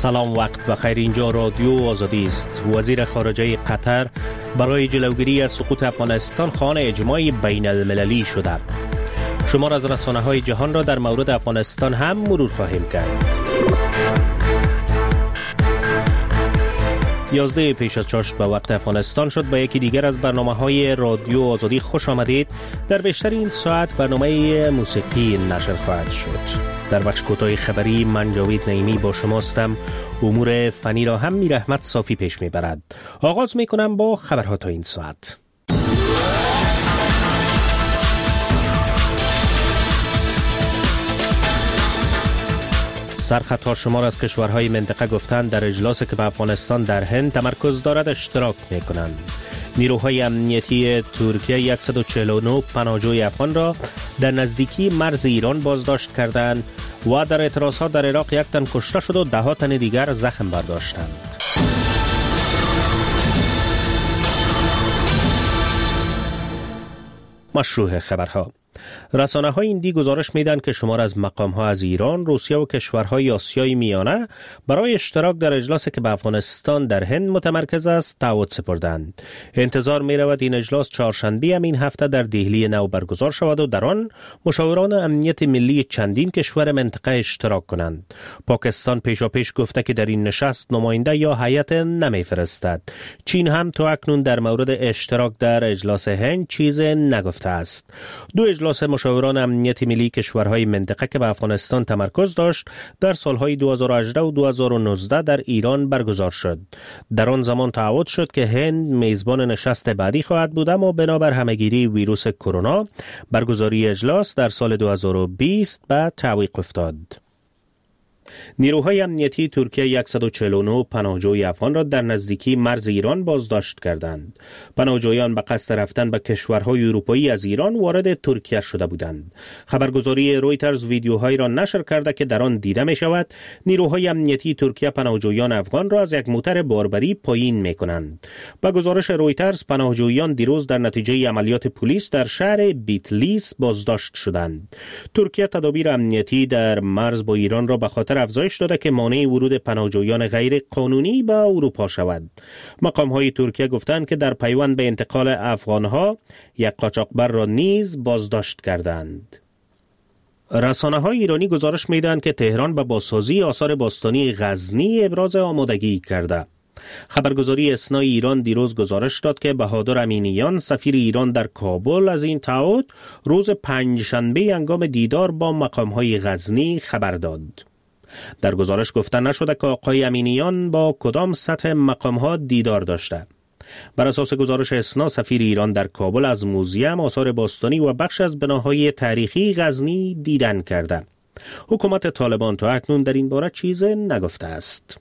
سلام، وقت بخیر. اینجا رادیو آزادی است. وزیر خارجه قطر برای جلوگیری از سقوط افغانستان خواهان اجماع بین المللی شده. شمار از رسانه‌های جهان را در مورد افغانستان هم مرور خواهیم کرد. 11 پیش از چاشت به وقت افغانستان شد. به یکی دیگر از برنامه‌های رادیو آزادی خوش آمدید. در بیشتر این ساعت برنامه موسیقی نشر خواهد شد. در بخش کوتاه خبری من جاوید نعیمی با شما هستم. امور فنی را هم میر احمد صافی پیش میبرد. آغاز میکنم با خبرها تا این ساعت. سرخطها شمار از کشورهای منطقه گفتند در اجلاسی که به افغانستان در هند تمرکز دارد اشتراک میکنند. نیروهای امنیتی ترکیه 149 پناهجوی افغان را در نزدیکی مرز ایران بازداشت کردند و در اعتراضات در عراق 1 تن کشته شد و 10 تن دیگر زخم برداشتند. مشروع خبرها. رسانه‌های هندی گزارش میدن که شمار از مقام‌ها از ایران، روسیه و کشورهای آسیای میانه برای اشتراک در اجلاسی که به افغانستان در هند متمرکز است تعهد سپردند. انتظار می‌رود این اجلاس چهارشنبه همین هفته در دهلی نو برگزار شود و در آن مشاوران امنیت ملی چندین کشور منطقه اشتراک کنند. پاکستان پیشاپیش گفته که در این نشست نماینده یا هیئت نمی‌فرستد. چین هم تا اکنون در مورد اشتراک در اجلاس هند چیزی نگفته است. دو اجلاس مشاوران امنیت ملی کشورهای منطقه که به افغانستان تمرکز داشت در سالهای 2018 و 2019 در ایران برگزار شد. در آن زمان تعهد شد که هند میزبان نشست بعدی خواهد بود، اما بنابر همهگیری ویروس کرونا برگزاری اجلاس در سال 2020 به تعویق افتاد. نیروهای امنیتی ترکیه 149 پناهجوی افغان را در نزدیکی مرز ایران بازداشت کردند. پناهجویان به قصد رفتن به کشورهای اروپایی از ایران وارد ترکیه شده بودند. خبرگزاری رویترز ویدیوهایی را نشر کرده که در آن دیده می شود نیروهای امنیتی ترکیه پناهجویان افغان را از یک موتر باربری پایین می کنند. با گزارش رویترز پناهجویان دیروز در نتیجه عملیات پلیس در شهر بیتلیس بازداشت شدند. ترکیه تدابیر امنیتی در مرز با ایران را به خاطر افزایش داده که مانع ورود پناهجویان غیر قانونی به اروپا شود. مقام‌های ترکیه گفتند که در پیوند به انتقال افغان‌ها یک قاچاقبر را نیز بازداشت کردند. رسانه‌های ایرانی گزارش می‌دهند که تهران به بازسازی آثار باستانی غزنی ابراز آمادگی کرده. خبرگزاری اسنای ایران دیروز گزارش داد که بهادر امینیان سفیر ایران در کابل از این تعهد روز پنجشنبه هنگام دیدار با مقام‌های غزنی خبر داد. در گزارش گفته نشده که آقای امینیان با کدام سطح مقام‌ها دیدار داشته. بر اساس گزارش اسنا سفیر ایران در کابل از موزیم آثار باستانی و بخش از بناهای تاریخی غزنی دیدن کرده. حکومت طالبان تا اکنون در این باره چیز نگفته است.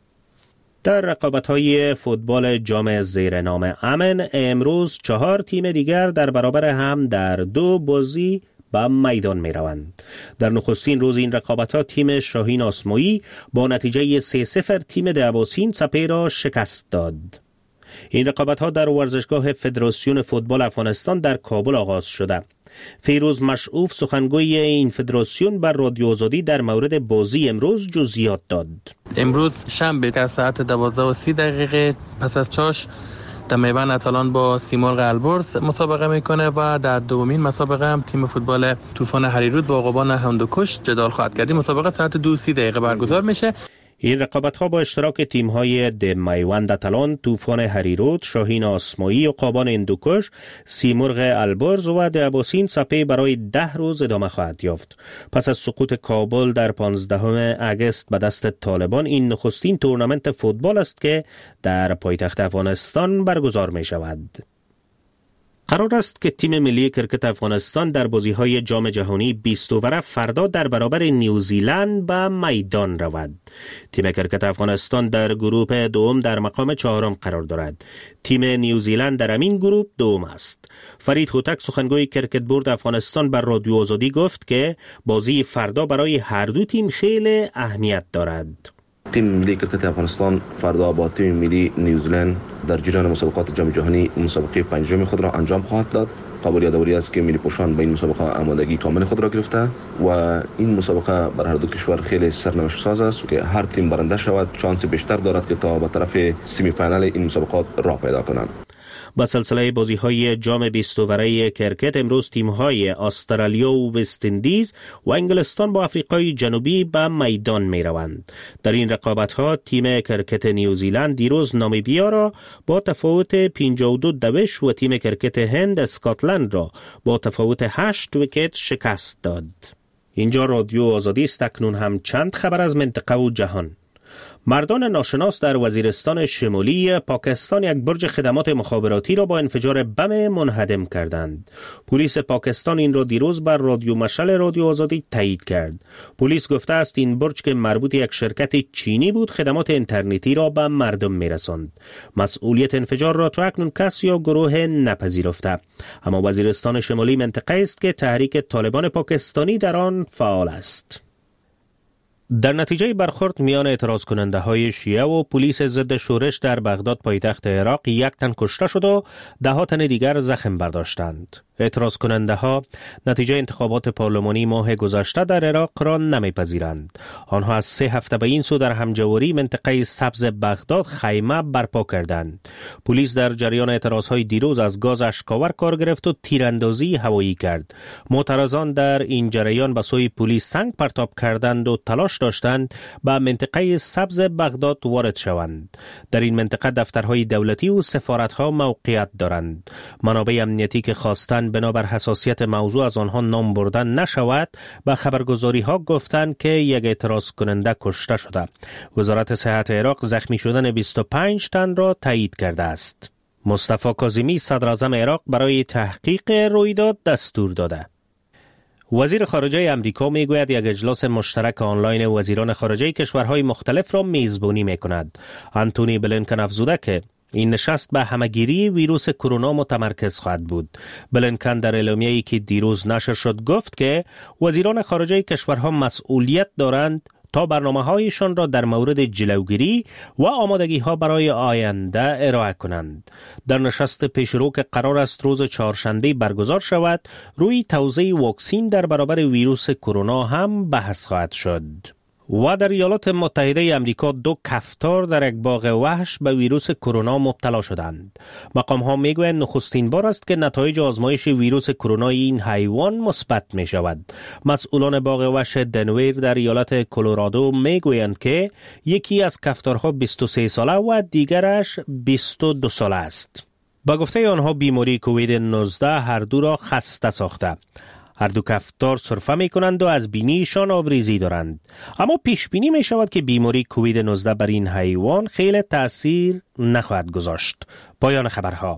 در رقابت‌های فوتبال جام زیر نام امن امروز 4 تیم دیگر در برابر هم در 2 بازی به میدان می روند. در نخستین روز این رقابت‌ها تیم شاهین آسمایی با نتیجه 3-0 تیم دعواسین سپه را شکست داد. این رقابت‌ها در ورزشگاه فدراسیون فوتبال افغانستان در کابل آغاز شده. فیروز مشعوف سخنگوی این فدراسیون بر رادیو آزادی در مورد بازی امروز جزئیات داد. امروز شنبه که ساعت 12:30 پس از چاش در میدان اتلان با سیمرغ البرز مسابقه میکنه و در دومین مسابقه هم تیم فوتبال طوفان هریرود با عقابان هندوکش جدال خواهد کرد. مسابقه ساعت 2:30 برگزار میشه. این رقابت‌ها با اشتراک تیم‌های میوند اتلان، طوفان هریرود، شاهین آسمایی، عقابان هندوکش، سیمرغ البرز و دعواسین سپه برای 10 روز ادامه خواهد یافت. پس از سقوط کابل در 15 اگست به دست طالبان، این نخستین تورنمنت فوتبال است که در پایتخت افغانستان برگزار می‌شود. قرار است که تیم ملی کرکت افغانستان در بازی‌های جام جهانی 20 اوره فردا در برابر نیوزیلند به میدان رود. تیم کرکت افغانستان در گروه دوم در مقام 4 قرار دارد. تیم نیوزیلند در همین گروه دوم است. فرید هوتک سخنگوی کرکت بورد افغانستان بر رادیو آزادی گفت که بازی فردا برای هر دو تیم خیلی اهمیت دارد. تیم ملی کرکت افغانستان فردا با تیم ملی نیوزیلند در جریان مسابقات جام جهانی مسابقه پنجم خود را انجام خواهد داد. قابل یادآوری است که ملی پوشان به این مسابقه آمادگی کامل خود را گرفته و این مسابقه بر هر دو کشور خیلی سرنوشت ساز است که هر تیم برنده شود شانس بیشتر دارد که تا به طرف سمی فینال این مسابقات راه پیدا کنند. با سلسله بازی‌های جام 20 اوره کرکت امروز تیم‌های استرالیا و وست اندیز و انگلستان با آفریقای جنوبی به میدان می‌روند. در این رقابت‌ها تیم کرکت نیوزیلند دیروز نامیبیا را با تفاوت 52 و تیم کرکت هند اسکاتلند را با تفاوت 8 ویکت شکست داد. اینجا رادیو آزادی است. اکنون هم چند خبر از منطقه و جهان. مردان ناشناس در وزیرستان شمالی پاکستان یک برج خدمات مخابراتی را با انفجار بم منهدم کردند. پلیس پاکستان این را دیروز بر رادیو مشعل رادیو آزادی تایید کرد. پلیس گفته است این برج که مربوط یک شرکت چینی بود خدمات اینترنتی را به مردم میرساند. مسئولیت انفجار را تا اکنون کس یا گروه نپذیرفته. اما وزیرستان شمالی منطقه است که تحریک طالبان پاکستانی در آن فعال است. در نتیجه برخورد میان اعتراض کننده های شیعه و پلیس ضد شورش در بغداد پایتخت عراق 1 تن کشته شد و 10 تن دیگر زخم برداشتند. اعتراض کننده ها نتیجه انتخابات پارلمانی ماه گذشته در عراق را نمیپذیرند. آنها از 3 هفته به این سو در همجواری منطقه سبز بغداد خیمه برپا کردند. پلیس در جریان اعتراضهای دیروز از گاز اشکاور کار گرفت و تیراندازی هوایی کرد. معترضان در این جریان به سوی پلیس سنگ پرتاب کردند و تلاش داشتند به منطقه سبز بغداد وارد شوند. در این منطقه دفترهای دولتی و سفارتها موقعیت دارند. منابع امنیتی که خواستند بنابر حساسیت موضوع از آنها نام بردن نشود به خبرگزاری ها گفتند که یک اعتراض کننده کشته شده. وزارت صحت عراق زخمی شدن 25 تن را تایید کرده است. مصطفی کاظمی صدر اعظم عراق برای تحقیق رویداد دستور داده. وزیر خارجه امریکا میگوید یک اجلاس مشترک آنلاین وزیران خارجه کشورهای مختلف را میزبانی میکند. آنتونی بلینکن افزوده که این نشست به همگیری ویروس کرونا متمرکز خواهد بود. بلینکن در اعلامیه‌ای که دیروز نشر شد گفت که وزیران خارجه کشورها مسئولیت دارند تا برنامه‌هایشان را در مورد جلوگیری و آمادگی‌ها برای آینده ارائه کنند. در نشست پیشرو که قرار است روز چهارشنبه برگزار شود، روی توزیع واکسین در برابر ویروس کرونا هم بحث خواهد شد. و در ایالات متحده امریکا 2 کفتار در یک باغ وحش به ویروس کرونا مبتلا شدند. مقام‌ها میگویند نخستین بار است که نتایج آزمایش ویروس کرونا این حیوان مثبت می شود. مسئولان باغ وحش دنور در ایالت کلرادو میگویند که یکی از کفتارها 23 ساله و دیگرش 22 ساله است. با گفته آنها بیماری کووید 19 هر دو را خسته ساخته. هر دو کفتار سرفه می کنند و از بینیشان آبریزی دارند. اما پیش بینی می شود که بیماری کووید 19 بر این حیوان خیلی تأثیر نخواهد گذاشت. پایان خبرها.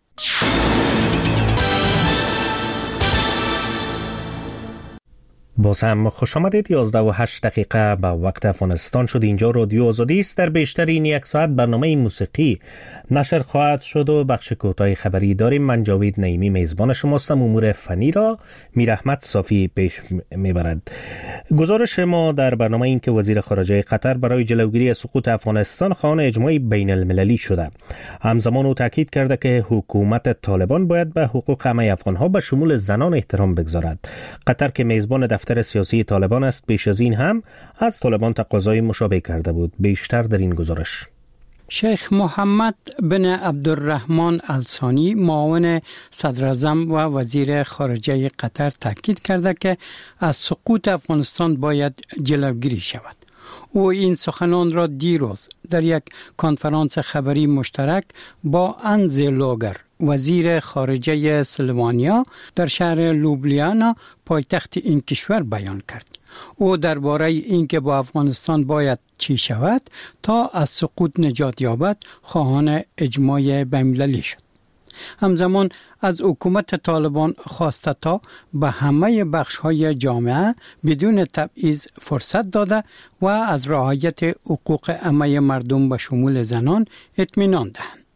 باز هم خوش آمدید. 11:08 به وقت افغانستان شد. اینجا رادیو آزادی است. در بیشتر این 1 ساعت برنامه موسیقی نشر خواهد شد و بخش کوتاه خبری داریم. من جاوید نعیمی میزبان شماستم. امور فنی را میر احمد صافی پیش میبرد. گزارش ما در برنامه این که وزیر خارجه قطر برای جلوگیری از سقوط افغانستان خواهان اجماع بین المللی شده. همزمان او تاکید کرده که حکومت طالبان باید به حقوق همه افغانها به شمول زنان احترام بگذارد. قطر که میزبان دفتر سیاسی طالبان است پیش از این هم از طالبان تقاضای مشابه کرده بود. بیشتر در این گزارش. شیخ محمد بن عبدالرحمن الثانی معاون صدر اعظم و وزیر خارجه قطر تاکید کرده که از سقوط افغانستان باید جلوگیری شود. او این سخنان را دیروز در یک کنفرانس خبری مشترک با انز لوگر وزیر خارجه سلوانیا در شهر لوبلیانا پایتخت این کشور بیان کرد. او درباره اینکه با افغانستان باید چی شود تا از سقوط نجات یابد خواهان اجماع بین‌المللی شد. همزمان از حکومت طالبان خواسته تا به همه بخش‌های جامعه بدون تبعیض فرصت داده و از رعایت حقوق همه مردم به شمول زنان اطمینان دهند.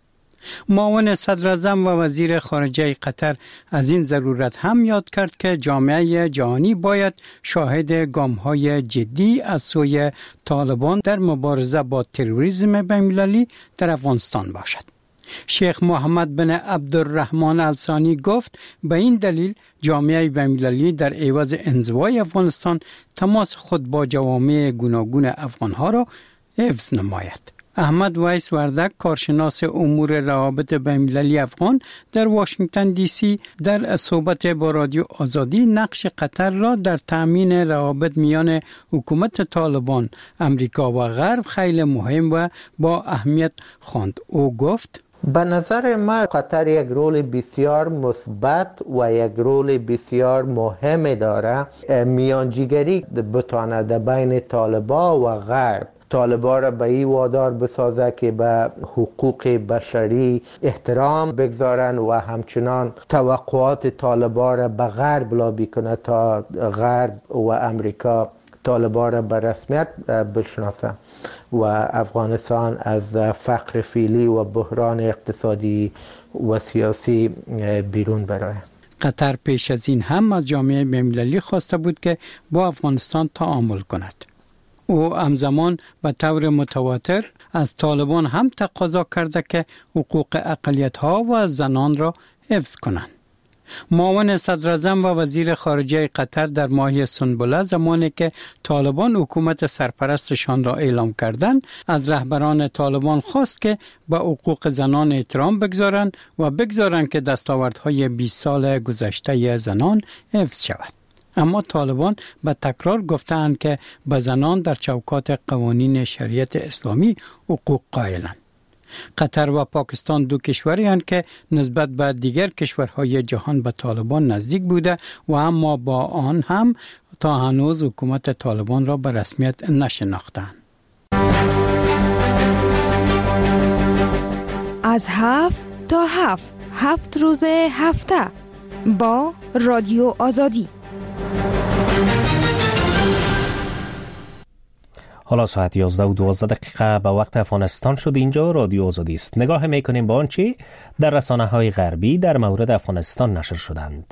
معاون صدر اعظم و وزیر خارجه قطر از این ضرورت هم یاد کرد که جامعه جهانی باید شاهد گام‌های جدی از سوی طالبان در مبارزه با تروریسم بین‌المللی در افغانستان باشد. شیخ محمد بن عبدالرحمن الثانی گفت به این دلیل جامعه بین‌المللی در عوض انزوای افغانستان تماس خود با جوامع گوناگون افغانها را حفظ نماید. احمد ویس وردک، کارشناس امور روابط بین‌المللی افغان در واشنگتن دی سی، در صحبت با رادیو آزادی نقش قطر را در تأمین روابط میان حکومت طالبان، امریکا و غرب خیلی مهم و با اهمیت خواند. او گفت: به نظر من قطر یک رول بسیار مثبت و یک رول بسیار مهم داره. میانجیگری بتواند بین طالبان و غرب طالبان را به این وادار بسازه که به حقوق بشری احترام بگذارن و همچنان توقعات طالبان را به غرب لابی کنه تا غرب و امریکا طالبان را به رسمیت بشناسه و افغانستان از فقر فعلی و بحران اقتصادی و سیاسی بیرون برآید. قطر پیش از این هم از جامعه بین‌المللی خواسته بود که با افغانستان تعامل کند. او همزمان به طور متواتر از طالبان هم تقاضا کرده که حقوق اقلیت‌ها و زنان را حفظ کنند. معاون صدر اعظم و وزیر خارجه قطر در ماه سنبله زمانی که طالبان حکومت سرپرستشان را اعلام کردند، از رهبران طالبان خواست که به حقوق زنان احترام بگذارند و بگذارند که دستاوردهای 20 سال گذشته زنان حفظ شود. اما طالبان به تکرار گفتند که به زنان در چوکات قوانین شریعت اسلامی حقوق قائلند. قطر و پاکستان دو کشوری هستند که نسبت به دیگر کشورهای جهان به طالبان نزدیک بوده و اما با آن هم تا هنوز حکومت طالبان را به رسمیت نشناختند. از 7 تا 7 روز هفته با رادیو آزادی. حالا ساعت 11:12 به وقت افغانستان شد. اینجا رادیو آزادی است. نگاه میکنیم به آنچه در رسانه‌های غربی در مورد افغانستان نشر شدند.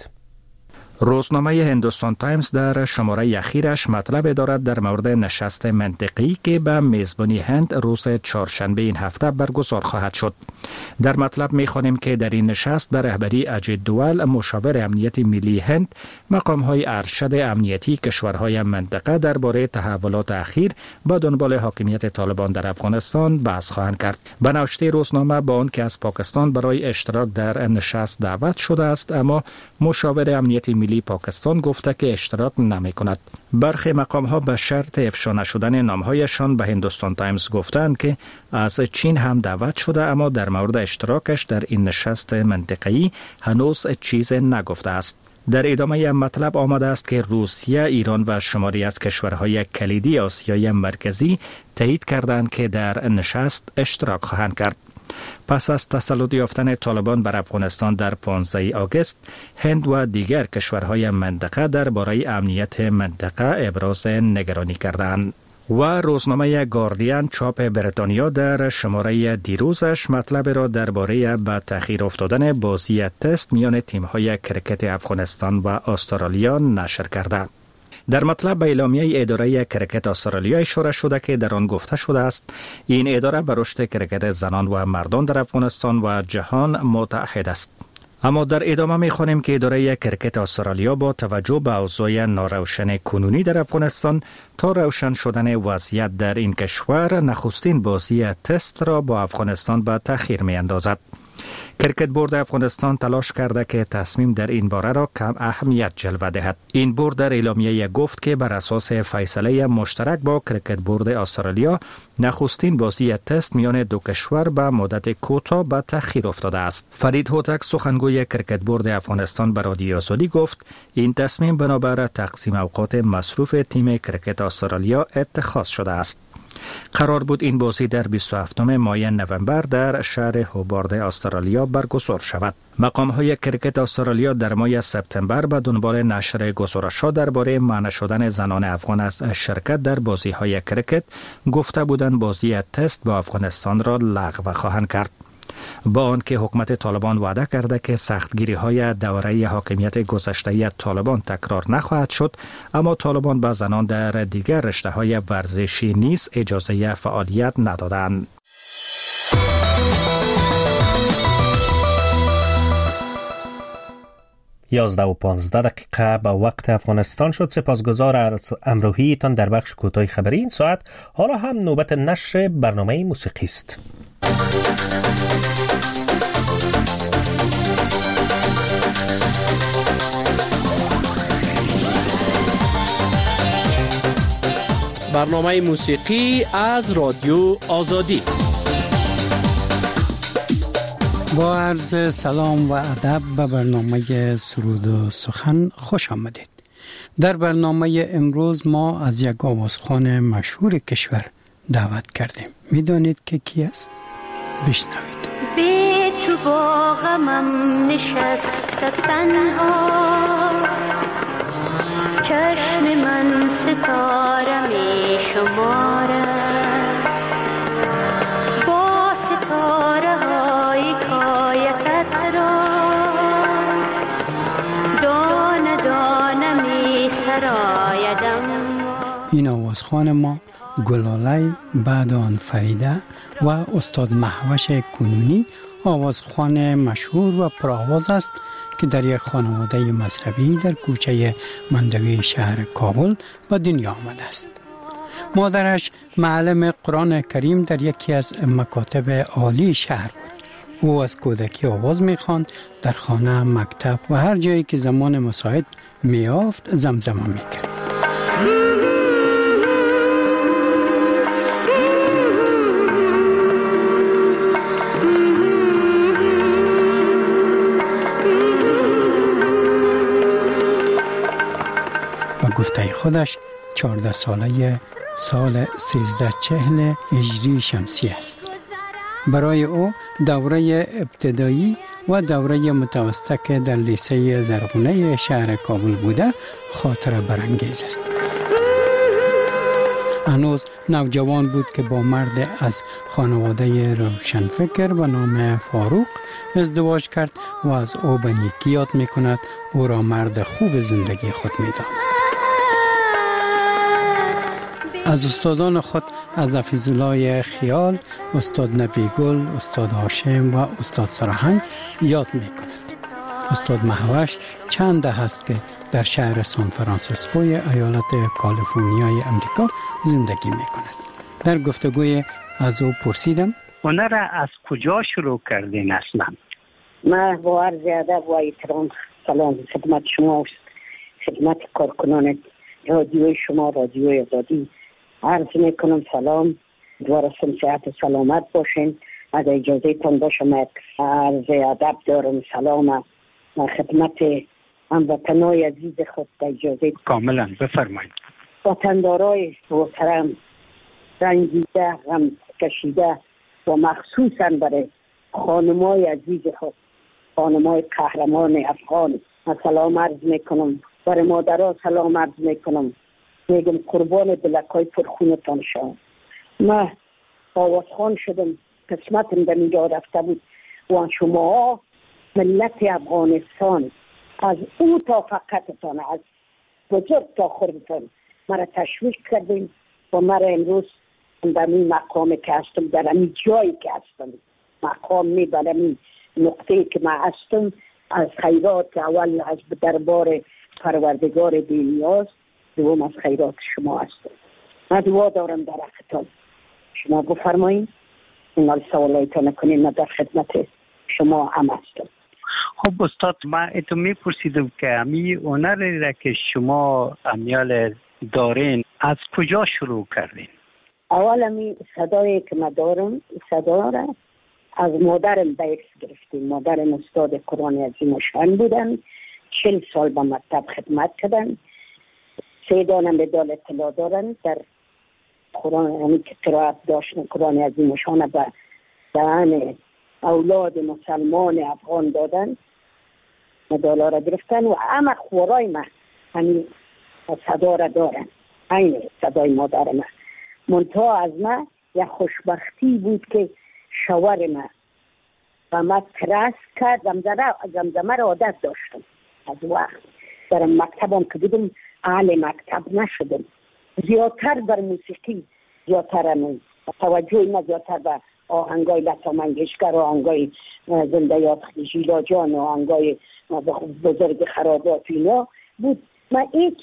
روزنامه هندوستان تایمز در شماره اخیرش مطلب دارد در مورد نشست منطقی که به میزبانی هند روز چهارشنبه این هفته برگزار خواهد شد. در مطلب می‌خوانیم که در این نشست به رهبری اجیت دوال، مشاور امنیت ملی هند، مقام‌های ارشد امنیتی کشورهای منطقه درباره تحولات اخیر با دنبال حاکمیت طالبان در افغانستان بحث خواهند کرد. به نوشته روزنامه با آنکه از پاکستان برای اشتراک در نشست دعوت شده است، اما مشاور امنیت ملی پاکستان گفته که اشتراک نمی کند. برخی مقام ها به شرط افشا نشدن نامهایشان به هندوستان تایمز گفتند که از چین هم دعوت شده، اما در مورد اشتراکش در این نشست منطقه‌ای هنوز چیز نگفته است. در ادامه مطلب آمده است که روسیه، ایران و شماری از کشورهای کلیدی آسیای مرکزی تایید کردند که در نشست اشتراک خواهند کرد. پس از تسلط یافتن طالبان بر افغانستان در 15 آگوست، هند و دیگر کشورهای منطقه درباره امنیت منطقه ابراز نگرانی کردند. و روزنامه گاردین چاپ بریتانیا در شماره دیروزش مطلب را درباره به تأخیر افتادن بازی تست میان تیم‌های کرکت افغانستان و استرالیا نشر کرده. در مطلب به اعلامیه اداره کرکت استرالیا اشاره شده که در آن گفته شده است این اداره به رشد کرکت زنان و مردان در افغانستان و جهان متعهد است. اما در ادامه می‌خوانیم که اداره کرکت استرالیا با توجه به اوضاع ناروشن کنونی در افغانستان تا روشن شدن وضعیت در این کشور نخستین بازی تست را با افغانستان به تأخیر می‌اندازد. کرکت بورد افغانستان تلاش کرده که تصمیم در این باره را کم اهمیت جلوه دهد. این بورد در اعلامیه گفت که بر اساس فیصله مشترک با کرکت بورد استرالیا نخستین بازی تست میان دو کشور به مدت کوتاه به تأخیر افتاده است. فرید هوتک، سخنگوی کرکت بورد افغانستان، به رادیو آزادی گفت این تصمیم بنابر تقسیم اوقات مصروف تیم کرکت استرالیا اتخاذ شده است. قرار بود این بازی در 27 ماه نوامبر در شهر هوبارد استرالیا برگزار شود. مقام‌های کرکت استرالیا در ماه سپتامبر به دنبال نشر گزارش‌ها درباره منع شدن زنان افغان از شرکت در بازی‌های کرکت گفته بودند بازی تست با افغانستان را لغو خواهند کرد. با آنکه حکومت طالبان وعده کرده که سختگیری های دوره حاکمیت گذشته طالبان تکرار نخواهد شد، اما طالبان به زنان در دیگر رشته های ورزشی نیز اجازه فعالیت ندادند. 11:15 به وقت افغانستان شد. سپاسگزار از همراهیتان در بخش کوتاه خبری این ساعت. حالا هم نوبت نشر برنامه موسیقی است. برنامه موسیقی از رادیو آزادی. با عرض سلام و ادب به برنامه سرود و سخن خوش آمدید. در برنامه امروز ما از یک آوازخوان مشهور کشور دعوت کردیم. میدانید که کی است؟ بشنوید. بی تو با غمم نشسته تنها، چشم من ستاره می شماره، با ستاره های کایتت را دانه دانه می سرایدم. این آوازخوان ما گلاله بعد آن فریده و استاد مهوش کنونی آوازخوان مشهور و پرآواز است که در یک خانواده مذهبی در کوچه مندوی شهر کابل به دنیا آمده است. مادرش معلم قرآن کریم در یکی از مکاتب عالی شهر بود. او از کودکی آواز می‌خواند، در خانه، مکتب و هر جایی که زمان مساعد می‌یافت زمزمه می‌کرد. گفته خودش 14 ساله سال 1340 هجری شمسی است. برای او دوره ابتدایی و دوره متوسطه که در لیسه زرغونه شهر کابل بوده خاطره برانگیز است. هنوز نوجوان بود که با مرد از خانواده روشنفکر به نام فاروق ازدواج کرد و از او به نیکی یاد می‌کند. او را مرد خوب زندگی خود می‌داند. از استادان خود از حفیظ‌الله خیال، استاد نبیگل، استاد هاشم و استاد سرهنگ یاد می‌کند. استاد مهوش چند دهه است که در شهر سان فرانسیسکوی ایالت کالیفرنیای امریکا زندگی می‌کند. در گفتگوی از او پرسیدم هنر را از کجا شروع کردین اصلا؟ من با عرض ادب و احترام سلام خدمت شما است، خدمت کارکنان رادیوی شما، رادیوی آزادی عرض میکنم سلام، دوارستم صحت و سلامت باشین. از اجازه تان باشم یک عرض ادب دارم، سلام خدمت هموطنای عزیز خود. اجازه کاملا بفرمایید. وطندارای محترم، رنجیده، غم کشیده و مخصوصا برای خانمای عزیز خود، خانمای قهرمان افغان سلام عرض میکنم. برای مادرها سلام عرض میکنم. میگم قربان دلکای پرخونتان شما. من آوازخوان شدم، قسمتم در اینجا رفته بود و شما ملت افغانستان از او تا فقطتان، از بزرگ تا خردتان مرا تشویق کردیم و مرا امروز در این مقامی که هستم، در این جایی که هستم، مقام میبرم این نقطه که من هستم، از خیرات اول از دربار پروردگار بی‌نیاز، دوم از خیرات شما هستم. من دعا دارم در حقتان. شما بفرمایید این سوالایتان کنید، من در خدمت شما هم هستم. خب استاد، من اتو میپرسیدم که امی هنری را که شما امیال دارین از کجا شروع کردین؟ اول امی صدایی که من دارم، صدا را از مادرم بیکس گرفتیم. مادرم استاد قرآن عظیم و شان بودن، 40 سال با مکتب خدمت کردن، 3 دانه مدال اطلاع دارن در قرآن، یعنی که قرائت داشتن قرآن عظیم و شان به دهن اولاد مسلمان افغان دادن، مدال را گرفتن و همه خورای من همین صدا را دارن، این صدای مادر من. منتها از من یک خوشبختی بود که شوهر من و من ترس کرد زمزمه را عادت داشتم از وقت در مکتبم که بودم اهل مکتب نشدم زیادتر بر موسیقی زیادتر توجه ما زیادتر به آهنگای لتا منگشکر و آهنگای زنده یاد ژیلا جان و آهنگای بزرگ خرابات اینا بود. من هیچ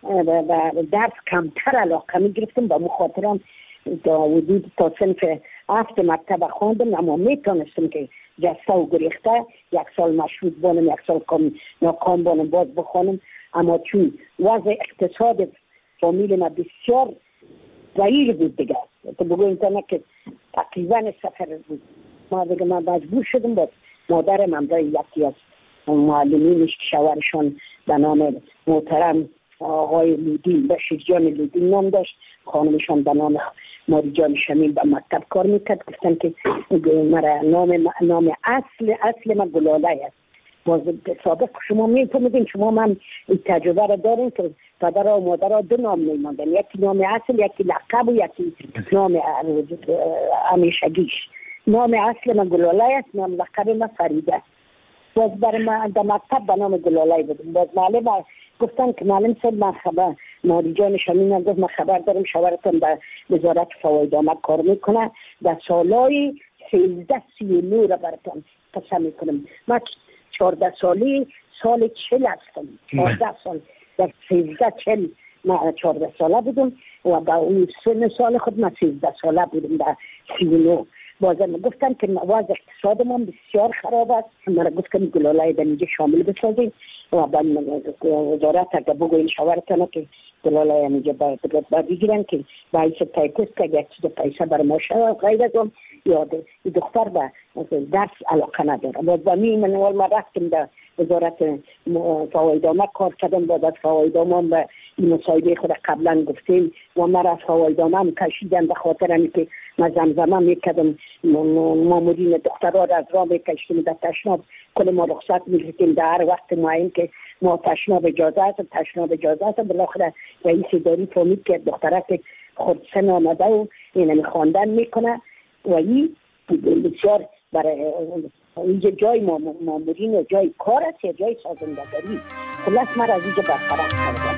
درس کمتر علاقه می گرفتم با مخاطرم حدود تا صنف 7 مکتب خواندم، اما میتونستم که جسته و گریخته 1 سال مشروط بانم 1 سال ناکام بانم باز بخوانم، اما چون وضع اقتصاد فامیل ما بسیار ضعیف بود دیگه تو بگویم تا نه که تقریبا سفر بود، ما دیگه من مجبور شدم باز مادرم همراه یکی از معلمینش که شوهرشان به نام محترم آقای لودین بشیر جان لودین نام داشت، خانمشان به نام ماری جان شمین به مکتب کار میکرد، گفتن که مرا نام اصل من گلاله است. باز سابق شما میفهمیدین شما من تجربه را دارین که پدر و مادر را 2 نام میماندن، یکی نام اصل یکی لقب و یکی نام همیشگیش. نام اصل من گلاله است، نام لقب من فریده. باز برای من در مکتب به نام گلاله بودم. باز معلم گفتن که معلم صاحب من خبر ماری جان شمین گفت من خبر دارم شوهرتون در وزارت فواید آمد کار میکنه، در سالهای 1339 را براتون قسم میکنم. من 14 سالی سال 40 هستم، 14 سال در 1340 من 14 ساله بودم و با اون سن سال خود من 13 ساله بودم در 39. بازم گفتن که وضع اقتصاد ما بسیار خراب است، مرا گفتن گلاله در اینجا شامل بسازید و با وزارت اگر بگوین شوهرتان که گلاله اینجا باید بگیرن که باعث تایکوست که یک چیز پیسه بر ما شود غیر از اون یا دختر به درس علاقه نداره. باز با من رفتم در وزارت فوایدامه کار کردم، بعد از فوایدامه به این مصاحبه خود قبلا گفتیم و مرا از فوایدامه هم کشیدن به خاطر اینکه من زمزمه میکردم مامورین دخترها را از راه میکشتیم در تشناب کل ما رخصت میگرفتیم در هر وقت معین که ما تشناب اجازه است بالاخره رئیس اداری فهمید که دختره که خود سن آمده و این خواندن میکنه و این بسیار برای اینجا جای مامورین و جای کار است یا جای سازندگاری. خلاص من از اینجا برطرف کردم.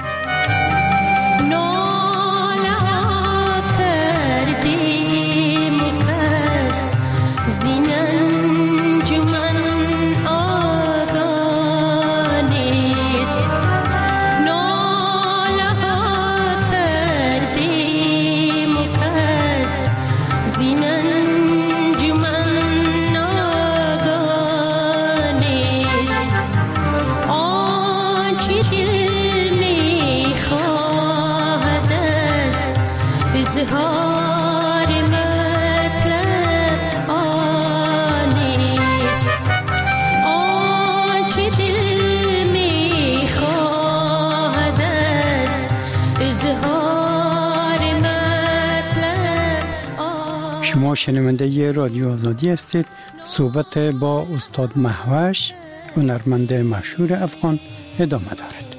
شما شنونده رادیو آزادی هستید. صحبت با استاد مهوش هنرمند مشهور افغان ادامه دارد.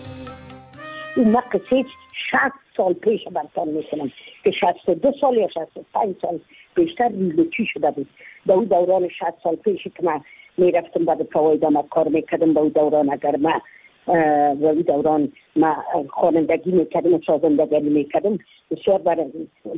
این قصه 60 سال پیش براتون میکنم که 62 سال یا 65 سال بیشتر ریلوچی شده بود. در اون دوران 60 سال پیش که من میرفتم بعد فوایدامه کار میکردم، در اون دوران اگر من و اون دوران من خوانندگی میکردم و سازندگی میکردم بسیار برای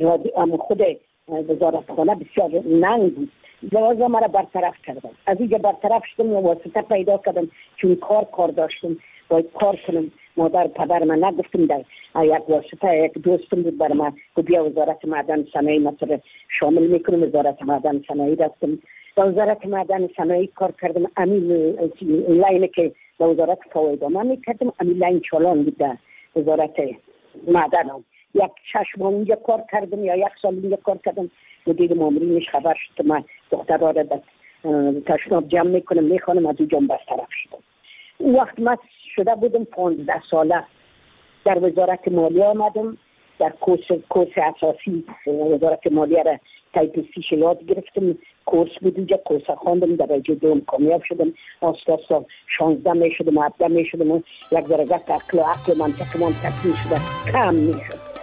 خود وزارت خانه بسیار ننگ بود، لازم مرا برطرف کردم. از اینجا برطرف شدم و واسطه پیدا کردم چون کار داشتم باید کار کنم. مادر پدر من نگفتم در یک واسطه یک دوستم بود برای من که بیا وزارت معدن صنایع مثلا شامل میکنم. وزارت معدن صنایع رفتم، در وزارت معدن صنایع کار کردم. امین لاینه که در وزارت فوایدامه میکردم امین لاین چالان بود در وزارت معدن هم. 6 ماه اونجا کار کردم یا 1 سال اونجا کار کردم. مدیر مامورینش خبر شد من دخترها را در تشناب جمع میکنم میخوانم، از اونجا برطرف شدم. اون وقت من شده بودم 15 ساله در وزارت مالیه آمدم، در کورس اساسی وزارت مالیه را تایپیستیش یاد گرفتم. کورس بود اونجا، کورس خواندم، در درجه دوم کامیاب شدم. آستا 16 میشدم 17 میشدم یک درجه عقل منطق من تکمیل شده کم میشد.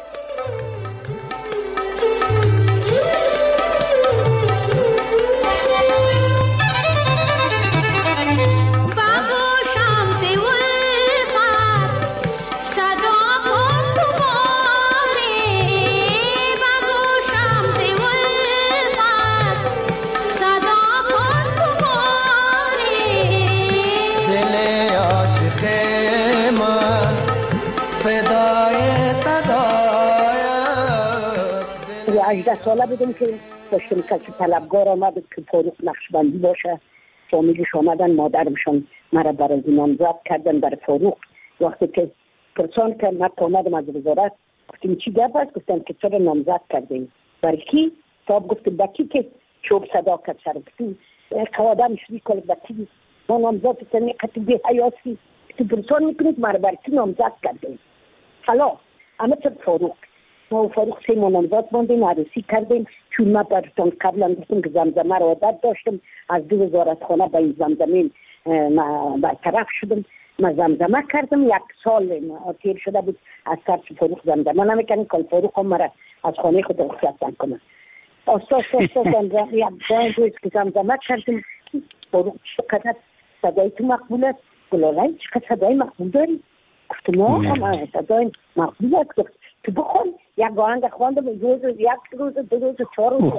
18 ساله بودم که داشتم کسی طلبگار آمد که فاروق نقشبندی باشه. فامیلش آمدن، مادرمشان مرا برای نامزد کردن برای فاروق. وقتی که پرسان که من آمدم از وزارت گفتیم چی گپ است؟ گفتن که چرا نامزد کردیم؟ برای کی؟ صاحب گفتم بکی که چوب صدا کرد سر گفتیم آدم شدی کنه بکی ما نامزد کنیم که بی حیاسی تو پرسان میکنید مرا برای کی نامزد کردیم؟ خلاص اما چرا فاروق؟ ما و فاروق 3 ماه نامزد ماندیم، عروسی کردیم. چون من براتون قبلا گفتم که زمزمه را عادت داشتم، از 2 وزارتخانه به این زمزمین برطرف شدم. من زمزمه کردم، 1 سال تیر شده بود از طرف فاروق زمزمه نمیکنم که فاروق هم مرا از خانه خود رخصت کنم. آستا زمزمه یک روز که زمزمه کردم فاروق چقدر صدای تو مقبول است؟ گلالای چقدر صدای مقبول داری؟ گفتم ما صدای مقبول است. گفت تو بخون. یک آهنگ خواندم، یک روز 2 روز 4 روز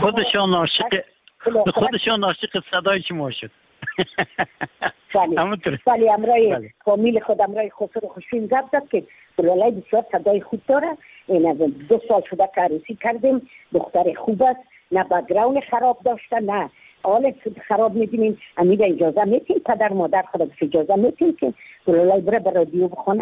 خودشان عاشق صدای شما شد. ولی امرای فامیل خود امرای خسرو خوشین گفت داد که گلالای بسیار صدای خوب داره. این از 2 سال شده که عروسی کردیم، دختر خوب است، نه بک‌گراند خراب داشته نه حال خراب. می‌بینیم امید اجازه میتین پدر مادر خود اجازه میتین که گلالای بره به رادیو بخونه.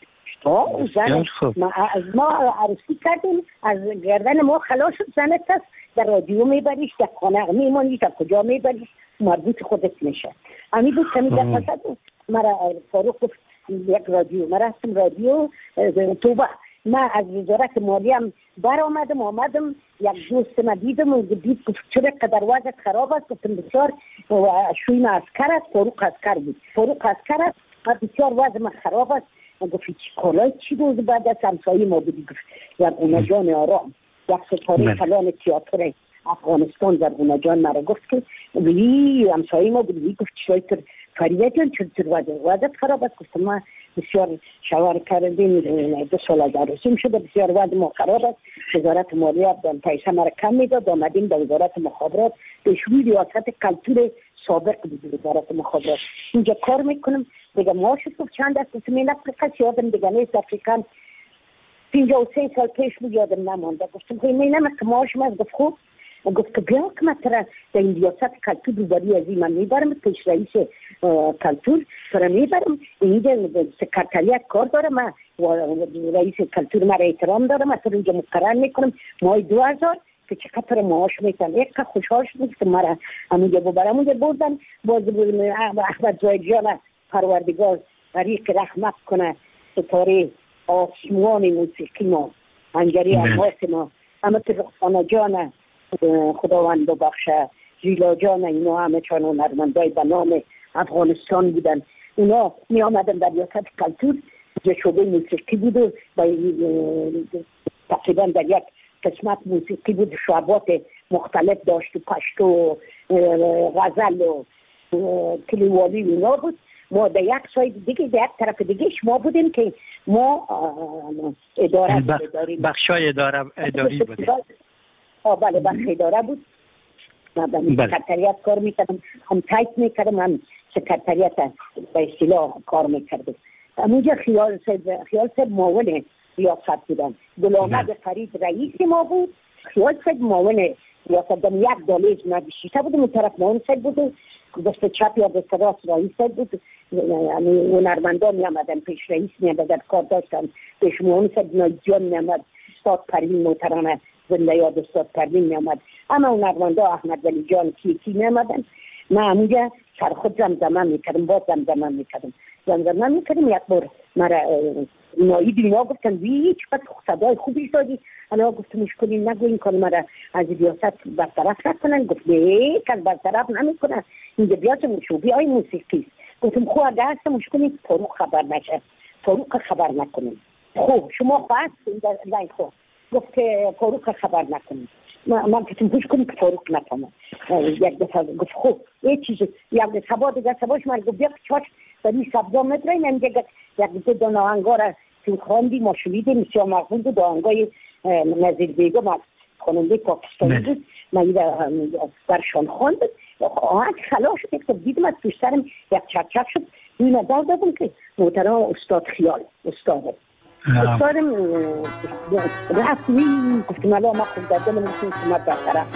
ما عروسی کردیم، از گردن ما خلاص شد، زنت است در رادیو میبریش، در خانه میمانی، در کجا میبریش مربوط خودت میشه. امی بود کمی در فسد مرا فاروق گفت یک رادیو. من رفتم رادیو توبه. من از وزارت مالی هم بر آمدم یک دوست ما دیدم دید گفت چرا قدر وضعت خراب است؟ گفتم بسیار شویم عسکر است. فاروق عسکر بود. فاروق عسکر است و بسیار وضع من خراب است. گفت چی کارای چی روز بعد از همسایه ما بودی؟ گفت زرغونه جان آرام، یک ستاره فلان تئاتر افغانستان زرغونه جان مرا گفت که ولی همسایه ما بودی. گفت چرا فرید جان چطور وضعت خراب است؟ گفتم ما بسیار شوهر کردیم 2 سال از عروسیم شده، بسیار وضع ما خراب است. وزارت مالیه پیسه مرا کم میداد، آمدیم در وزارت مخابرات پیشوی ریاست کلتور سابق بود وزارت مخابرات اینجا کار میکنم. دیگه معاشش گفت چند است؟ گفتم این اپلیکاس یادم دیگه نیست، افریقان 53 سال پیش بود یادم نمانده. گفتم که اینم که معاشم از گفت خوب. گفت که بیا که من ترا در این ریاست کلتور روبری از این من میبرم، پیش رئیس کلتور ترا میبرم، اینجا سکرتریات کار داره، من رئیس کلتور مرا احترام داره، من ترا اینجا مقرر میکنم ماهی 2000 که چقدر معاش میتن. یک خوشحال شد که مرا همونجا ببرم. اونجا بردن باز احمد زایدجان پروردگار طریق رحمت کنه، ستاره آسمان موسیقی ما، انجری اموات ما، اما رخسانه جان خداوند ببخشه، جیلا جان، اینا همه چون هنرمندای به نام افغانستان بودن. اونا می آمدن در ریاست کلتور، شعبه موسیقی بود و تقریبا در یک قسمت موسیقی بود، شعبات مختلف داشت و پشت و غزل و کلیوالی اینا بود. ما در یک ساید دیگه در یک طرف دیگه ما بودیم که ما اداره داریم، بخشای اداری بودیم. بله بخش اداره بود. من در سکرتریات کار میکردم، هم تایپ میکردم، هم سکرتریات به اصطلاح کار میکردم. اونجا خیال صاحب معاون ریاست بودن، گلامد فرید رئیس ما بود، خیال صاحب معاون ریاست دم یک دالیز نبیشیده بودم، اون طرف معاون صاحب بود، دست چپ یا دست راست رئیس صاحب بود. یعنی هنرمندان میامدن پیش رئیس میامدن کار داشتن، پیش معاون صاحب نایجان میامد، استاد پروین محترمه زنده یاد استاد پروین میامد، اما هنرمندا احمد ولی جان کی میامدن. من همونجا سر خود زمزمه میکردم، باز زمزمه میکردم. یک بار مرا نایید اینا گفتن وی چقدر صدای خوبی دادی. انا گفتم مشکلی نگوین کنم مرا از ریاست برطرف نکنن. گفت نه کس برطرف نمیکنن، اینجا بیاد شعبه های موسیقی است. گفتم خوب اگه هست مشکلی فاروق خبر نشه، فاروق خبر نکنیم. خوب شما خواست این خوب گفت که فاروق خبر نکنیم. من گفتم گوش کنیم که فاروق نکنم. یک دفعه گفت خوب یه چیز یک سبا دیگه سباش من گفت بیا چاش در این سبزا مدرین هم دیگه یک دو دو آهنگا را تو خواندی ما شنیدیم، بسیار مقبول بود. آهنگای نظیر بیگم از خواننده پاکستانی بود، من برشان خواند. آهنگ خلاص شد که دیدم از توش سرم یک چرچک شد. این نظر دادم که محترم استاد خیال استاد استادم رسمی گفتیم الان ما خود در دلم گفتیم که ما برطرف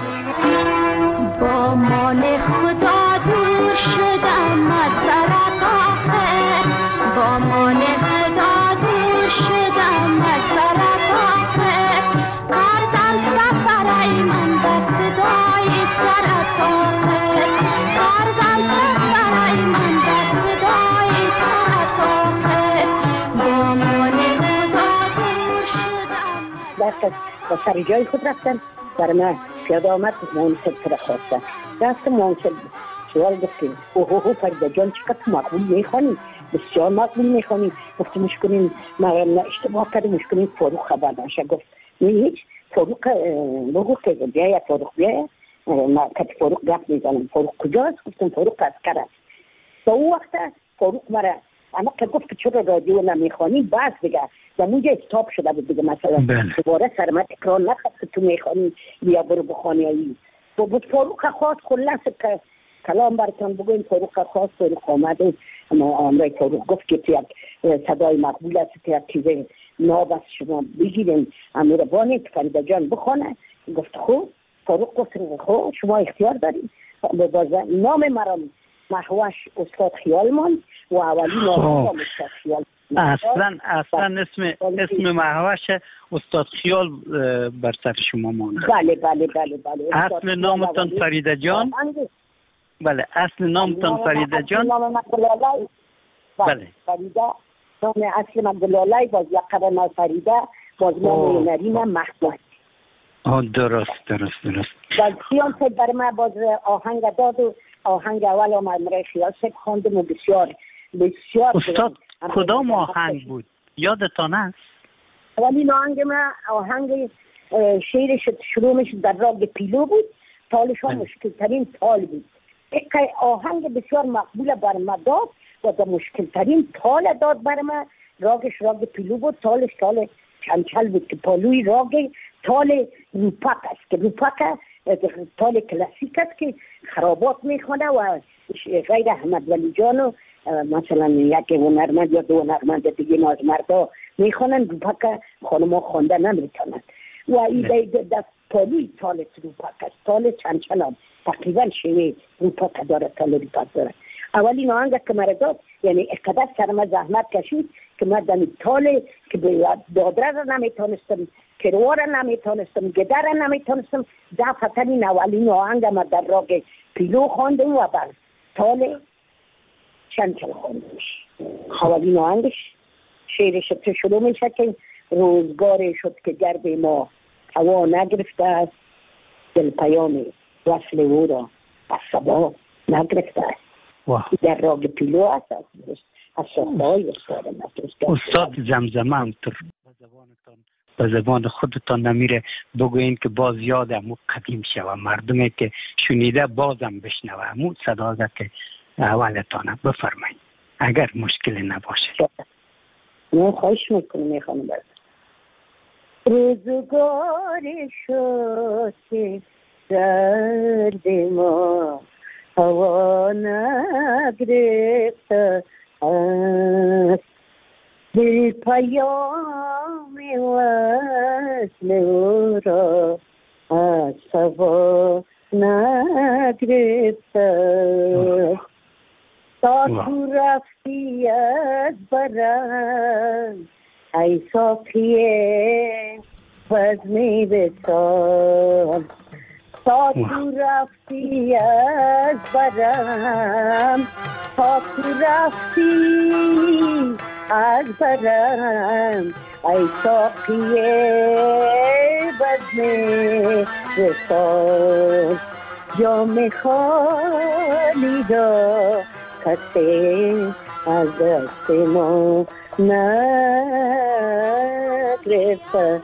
با مان خدا دور شدم از برق آخر، با مان خدا دور شدم از برق آخر، کردم سفر ایمن به فدای سرت آخر، کردم سفر ایمن به فدای سرت آخر، با مان خدا دور شدم. با سر جای خود رفتم، برای من پیاده آمد منصب سر خواستم دست منصب سوال گفتیم اوه فریده جان چقدر مقبول میخوانی، بسیار مقبول میخوانی. گفتمش کنیم من اشتباه کردمش کنیم فاروق خبر نشه. گفت نه هیچ، فاروق بگو که بیای فاروق بیای، من کتی فاروق گفت میزنم. فاروق کجاست؟ گفتم فاروق اسکر است. تا اون وقت فاروق مرا اما که گفت که چرا رادیو نمیخوانی بس دیگه در اونجا استاپ شده بود دیگه. مثلا دوباره سرمت اکران نخواست که تو میخوانی بیا برو بخوانی ای بود. فاروق خواست خلاص که کلام براتون بگویم. فاروق خواست، فاروق آمده امرای فاروق گفت که تو یک صدای مقبول است که یک چیز ناب است شما بگیرین امیر بانید فریده جان بخونه. گفت خوب. فاروق گفت خوب شما اختیار دارید. نام مرا محوش استاد خیالمان و اولی نام استاد خیال. اصلا اسم محوش استاد خیال بر سر شما مانده. بله. اصل نامتان فریده جان؟ بله اصل نامتان فریده جان؟ بله فریده نام اصل من گلالی، باز لقب من فریده، باز نام نریم محوش. درست. باز خیال سید برای من باز آهنگ داد و آهنگ اول امرای خیال سید خواندم و بسیار استاد کدام آهنگ بود یادتان است؟ ولی آهنگ شعرش شروعش در راگ پیلو بود، تالش ها مشکل ترین تال بود. یک آهنگ بسیار مقبول بر ما داد و در مشکل ترین تال داد بر ما. راگش راگ پیلو بود، تالش تال چنچل بود که پالوی راگ تال روپک است که روپک تال کلاسیک است که خرابات میخونه و غیر احمد ولی جان و مثلا یک هنرمند یا دو هنرمند دیگه نازمردا میخونن. روپک خانما خوانده نمیتونن و این در پالوی تال روپک است. تال چنچلان تقریبا شوی روپک داره، تال روپک داره. اولین آهنگ که مرا داد یعنی اقدر سرم زحمت کشید که من در تال که دادره را نمیتونستم، کروار را نمیتونستم، گدر را نمیتونستم، دفتر این اولین آهنگ ما در راگ پیلو خواندم و بر تال چنچل خواندمش. اولین آهنگش شعرش تو شروع میشه که روزگاری شد که گرد ما هوا نگرفته است، دل پیام وصل او را از صبا نگرفته است. در راگ پیلو است از صحبای استاد زمزمه همطور به زبان خودتان نمیره بگوین که باز یادم قدیم شوه، مردمی که شنیده بازم بشنوه همون صدا که اولتانه بفرمایید اگر مشکل نباشه. من خواهش میکنم میخوانم برد. روزگاری شد که درد ما هوا نگرفته است، دل پیام وصل او را از صبا نگرفته است. تا تو رفتی از برم ای ساقیه بزمی بسان، تا تو رفتی از برم، تا تو رفتی از برم ای ساقیه بزمی بسان. جام خالی را کسی از دست ما نگرفته.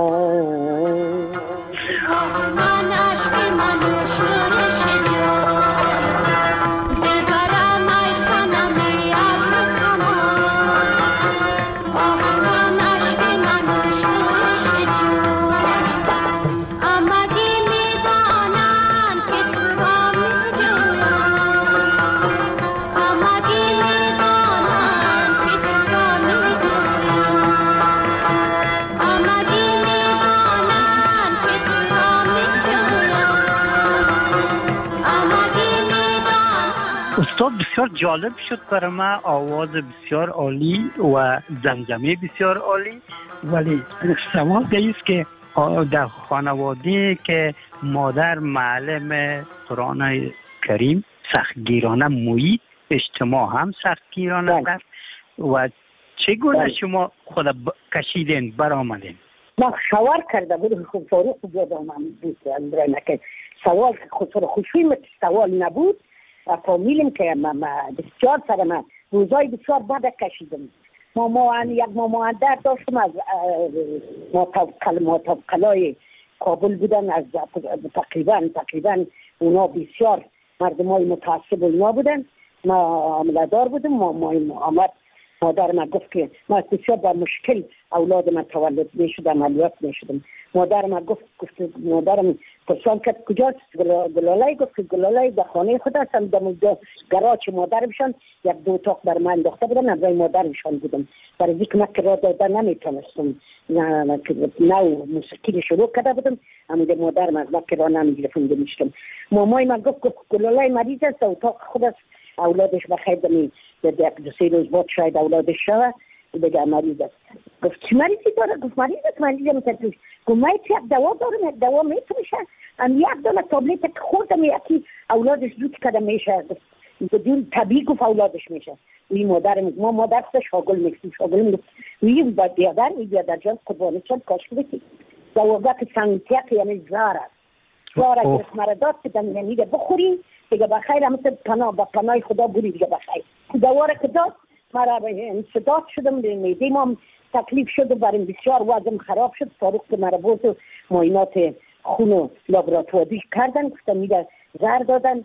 من عشق من و شورش جان دلبرم ای صنمی ابروکمان. من عشق من و شورش جان امگی میدانند که تو را میجویم، امگی میدانند که تو را میجویم. بسیار جالب شد برای من. آواز بسیار عالی و زمزمه بسیار عالی، ولی سوال است که در خانواده که مادر معلم قرآن کریم سختگیرانه، محیط اجتماع هم سختگیرانه است و چگونه شما خود کشیدین برآمدین؟ ما شوار کرده بودم خود فاروق بیادم من بود که سوال خود خوشوی سوال نبود و فامیلم که بسیار سر من روزای بسیار بعد کشیدم. ما یک مادر داشتم از ماتوقلای کابل بودن، از تقریبا اونا بسیار مردم های متعصب اونا بودن. ما عملدار بودم. ما آمد مادر من گفت که ما بسیار در مشکل اولاد من تولد میشد، عملیات میشدم. مادر من گفت مادرم پرسان کرد کجاست گلالای؟ گفت که گلالای در خانه خود هستم. در گراج مادرمشان یک دو اتاق بر من انداخته بودن، از مادرمشان بودم. برای اینکه من کرا دادن نمیتونستم، نو موسیقی شروع کرده بودم، اما مادرم از من کرا نمیگرفتم میشتم. مامای من گفت گلالای مریض است، اتاق خود است، اولادش بخیر دمی یک دو سه روز بعد شاید اولادش شود بگه مریض است. گفت چی مریضی داره؟ گفت مریض است. گفت من یک دوا دارم، یک دوا میتونشه، یک دانه تابلت که خوردم یکی اولادش زود کده میشه. بدون طبیعی گفت اولادش میشه. وی مادرم ما مادر خودش شاگل میکسیم، شاگل میکسیم وی بیادر جان قربانی چند کاش بکی دواغت سنگتیک یعنی زار است. زار گرفت مرداد که دم یعنی بخوری دیگه بخیر، همه با پناه خدا بوری دیگه بخیر. دواره که داد مرا انصداد شدم، میده ما تکلیف شد و بریم بسیار وزم خراب شد. فاروق که مرا بود و معاینات خون و لابراتواری کردن، گفتن میده زهر دادن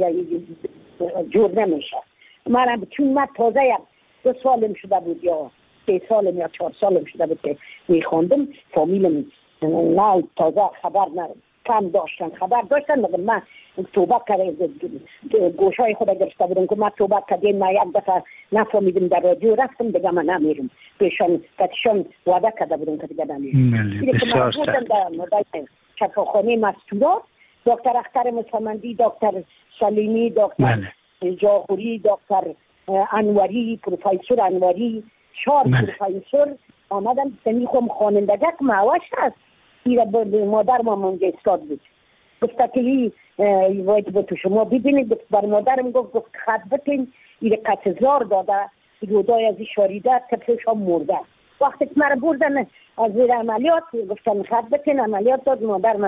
جور نمیشه. چون من تازه 2 سالم شده بود یا 3 سالم یا 4 سالم شده بود که میخوندم، فامیلم نه تازه خبر کم داشتن، خبر داشتن مگر من توبه کرده گوشای خود گرفته بودم که من توبه کردیم. من یک دفعه نفهمیدم در رادیو رفتم دیگه من نمیرم پیشان کتشان وعده کرده بودم که دیگه نمیرم. بسیار سخت. شفاخانه مستورات دکتر اختر مسلمندی، دکتر سلیمی، دکتر جاهوری، دکتر انوری، پروفیسور انوری، 4 پروفیسور آمدن میخوام خوانندگی که معوش هست. مادر ما منجه استاد بود، گفته که باید با تو شما ببینید. بر مادرم گفت خط بتین این قطزار داده رودای از شاریده تفلش هم مرده. وقتی که مرا بردن از زیر عملیات گفتن خط بتین، عملیات داد.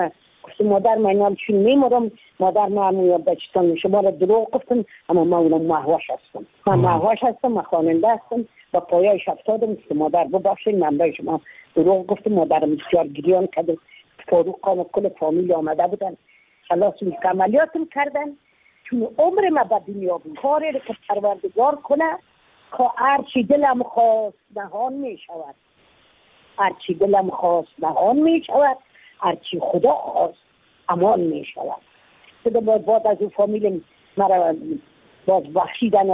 مادر من اینال چون میمورم، مادر من بچتان شما را دروغ گفتن، اما من اونم محوش هستم. من محوش هستم، من خواننده هستم. با پایایش افتادم که مادر ببخشید من برای شما دروغ گفتم. مادرم بسیار گریان کرد. فاروق و کل فامیل آمده بودن، خلاص عملیاتم کردن. چون عمر من به دنیا بود، کاری که پروردگار کنه که هرچی دلم خواست نهان می شود، هرچی دلم خواست نهان می شود، هرچی خدا خواست امان می شود. بعد از اون فامیل مرا باز بخشیدن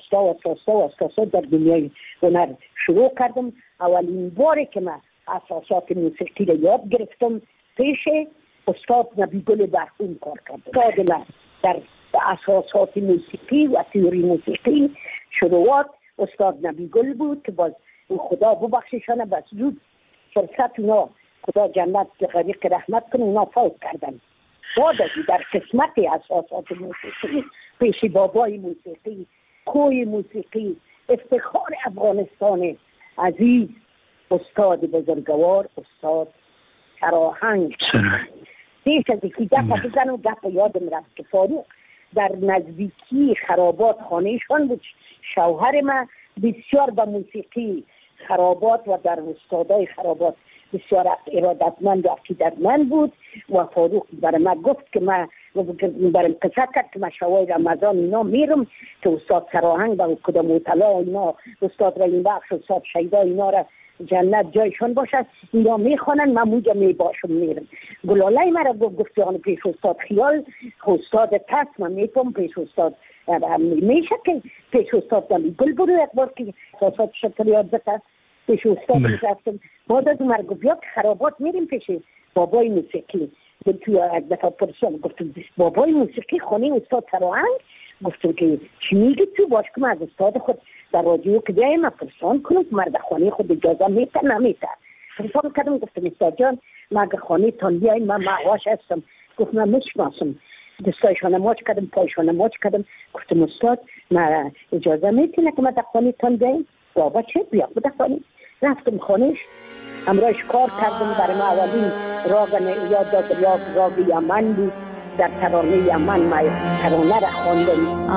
آستاستا در دنیای هنر شروع کردم. اولین باری که من اساسات موسیقی رو یاد گرفتم پیش استاد نبیگل برخون کار کردم. استاد من در اساسات موسیقی و تئوری موسیقی شروعات استاد نبیگل بود که باز خدا ببخششانه بس زود فرصت اونا خدا جنت غریق رحمت کنه اونا فوت کردن. بعد در قسمت اساسات موسیقی پیش بابای موسیقی، کوی موسیقی، افتخار افغانستان عزیز، استاد بزرگوار استاد سراهنگ. پیش از یکی دفعه بزن و دفعه یادم رفت که فاروق در نزدیکی خرابات خانهشان بود. شوهر من بسیار به موسیقی خرابات و در استادای خرابات بسیار ارادتمند و عقیدتمند بود و فاروق برای من گفت که من برای قصه کرد که من شوای رمضان اینا میرم که استاد سراهنگ و کدام مطلع اینا استاد رحیم بخش استاد شیدا اینا را جنت جایشان باشد اینا میخوانن، من موجه میباشم میرم. گلالای مرا گفت آن پیش استاد خیال استاد تست من میپم پیش استاد میشه که پیش استاد دمی گل برو یک بار که اساسات شکر یاد بکن پیش استاد رفتم. بعد از مرا گفت یا خرابات میریم پیش بابای موسیقی. توی یک دفعه پرسان گفتم بابای موسیقی خانه استاد سراهنگ گفتم که چی میگی تو؟ باش که من از استاد خود در رادیو که بیایم افرسان کنم که مرد خانه خود اجازه میته نمیته. فرسان کردم گفتم استاد جان من اگه خانه تان بیایم من معواش هستم. گفت من میشناسم. دستایشان ماچ کردم، پایشان ماچ کردم. گفتم استاد من اجازه میتونه که من در خانه تان بیایم؟ بابا چه بیا در خانه. رفتم خانهش، امروز کار کردم. برای ما اولین راگ یاد داد، راگ یمن بود. در ترانه یمن ما ترانه را خواندم.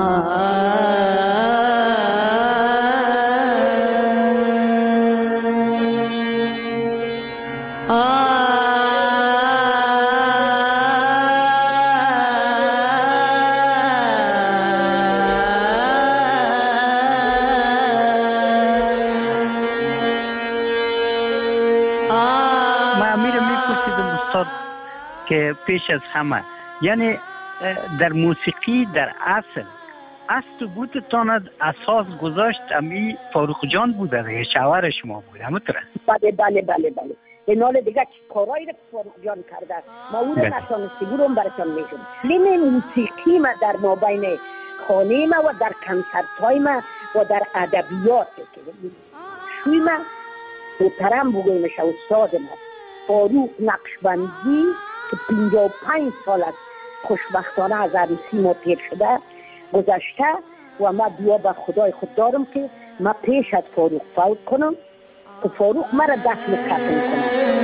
که پیش از همه یعنی در موسیقی در اصل بودتان از اساس گذاشت امی فاروق جان بوده، شاور شما بود همونطوره؟ بله این حال دیگه کارایی رو فاروق جان کرده ما اون رو نتانستی برون براتان میگم. لین موسیقی ما در مابین خانه ما و در کنسرت های ما و در ادبیات شوی ما محترم بگویمش استاد ما فاروق نقشبندی که 55 سال از خوشبختانه از عروسی ما پیر شده گذشته و ما دعا به خدای خود دارم که ما پیش از فاروق فوت کنم که فاروق مرا دفن کفن کنم.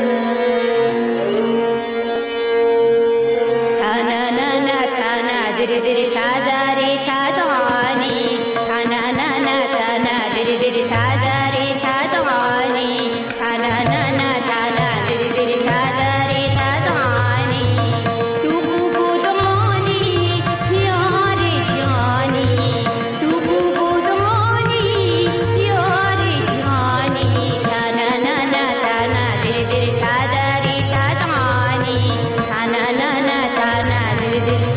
تانا نانا تانا دری دری تاداری تادانی تانا نانا تانا دری دری تاداری تادانی تانا نانا تانا دری دری تاداری تادانی تو بودمانی یار جانی تو بودمانی یار جانی تانا نانا تانا دری دری تاداری تادانی تانا نانا تانا دری دری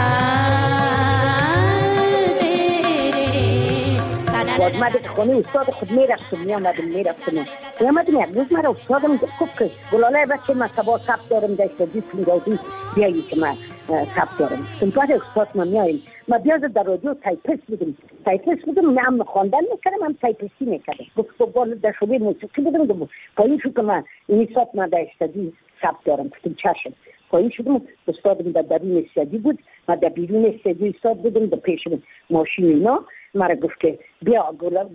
آمدت خونه استاد خود میرفتم میامدم یک روز مرا استادم گفت که گلاله بچه من سبا ثبت دارم داشته دیسم رادیو بیایی که من ثبت دارم. بعد استاد من میاییم ما بیاز در رادیو تایپیست بودم نه هم خواندن میکردم هم تایپیستی میکردم. گفت بالا در شعبه موسیقی بودم پایین شد که من این ساعت من در استادی ثبت دارم. گفتم چشم. پایین شدم استادم در درون استادی بود من در بیرون استادی استاد بودم در پیش ماشین اینا. مرا گفت که بیا گلاب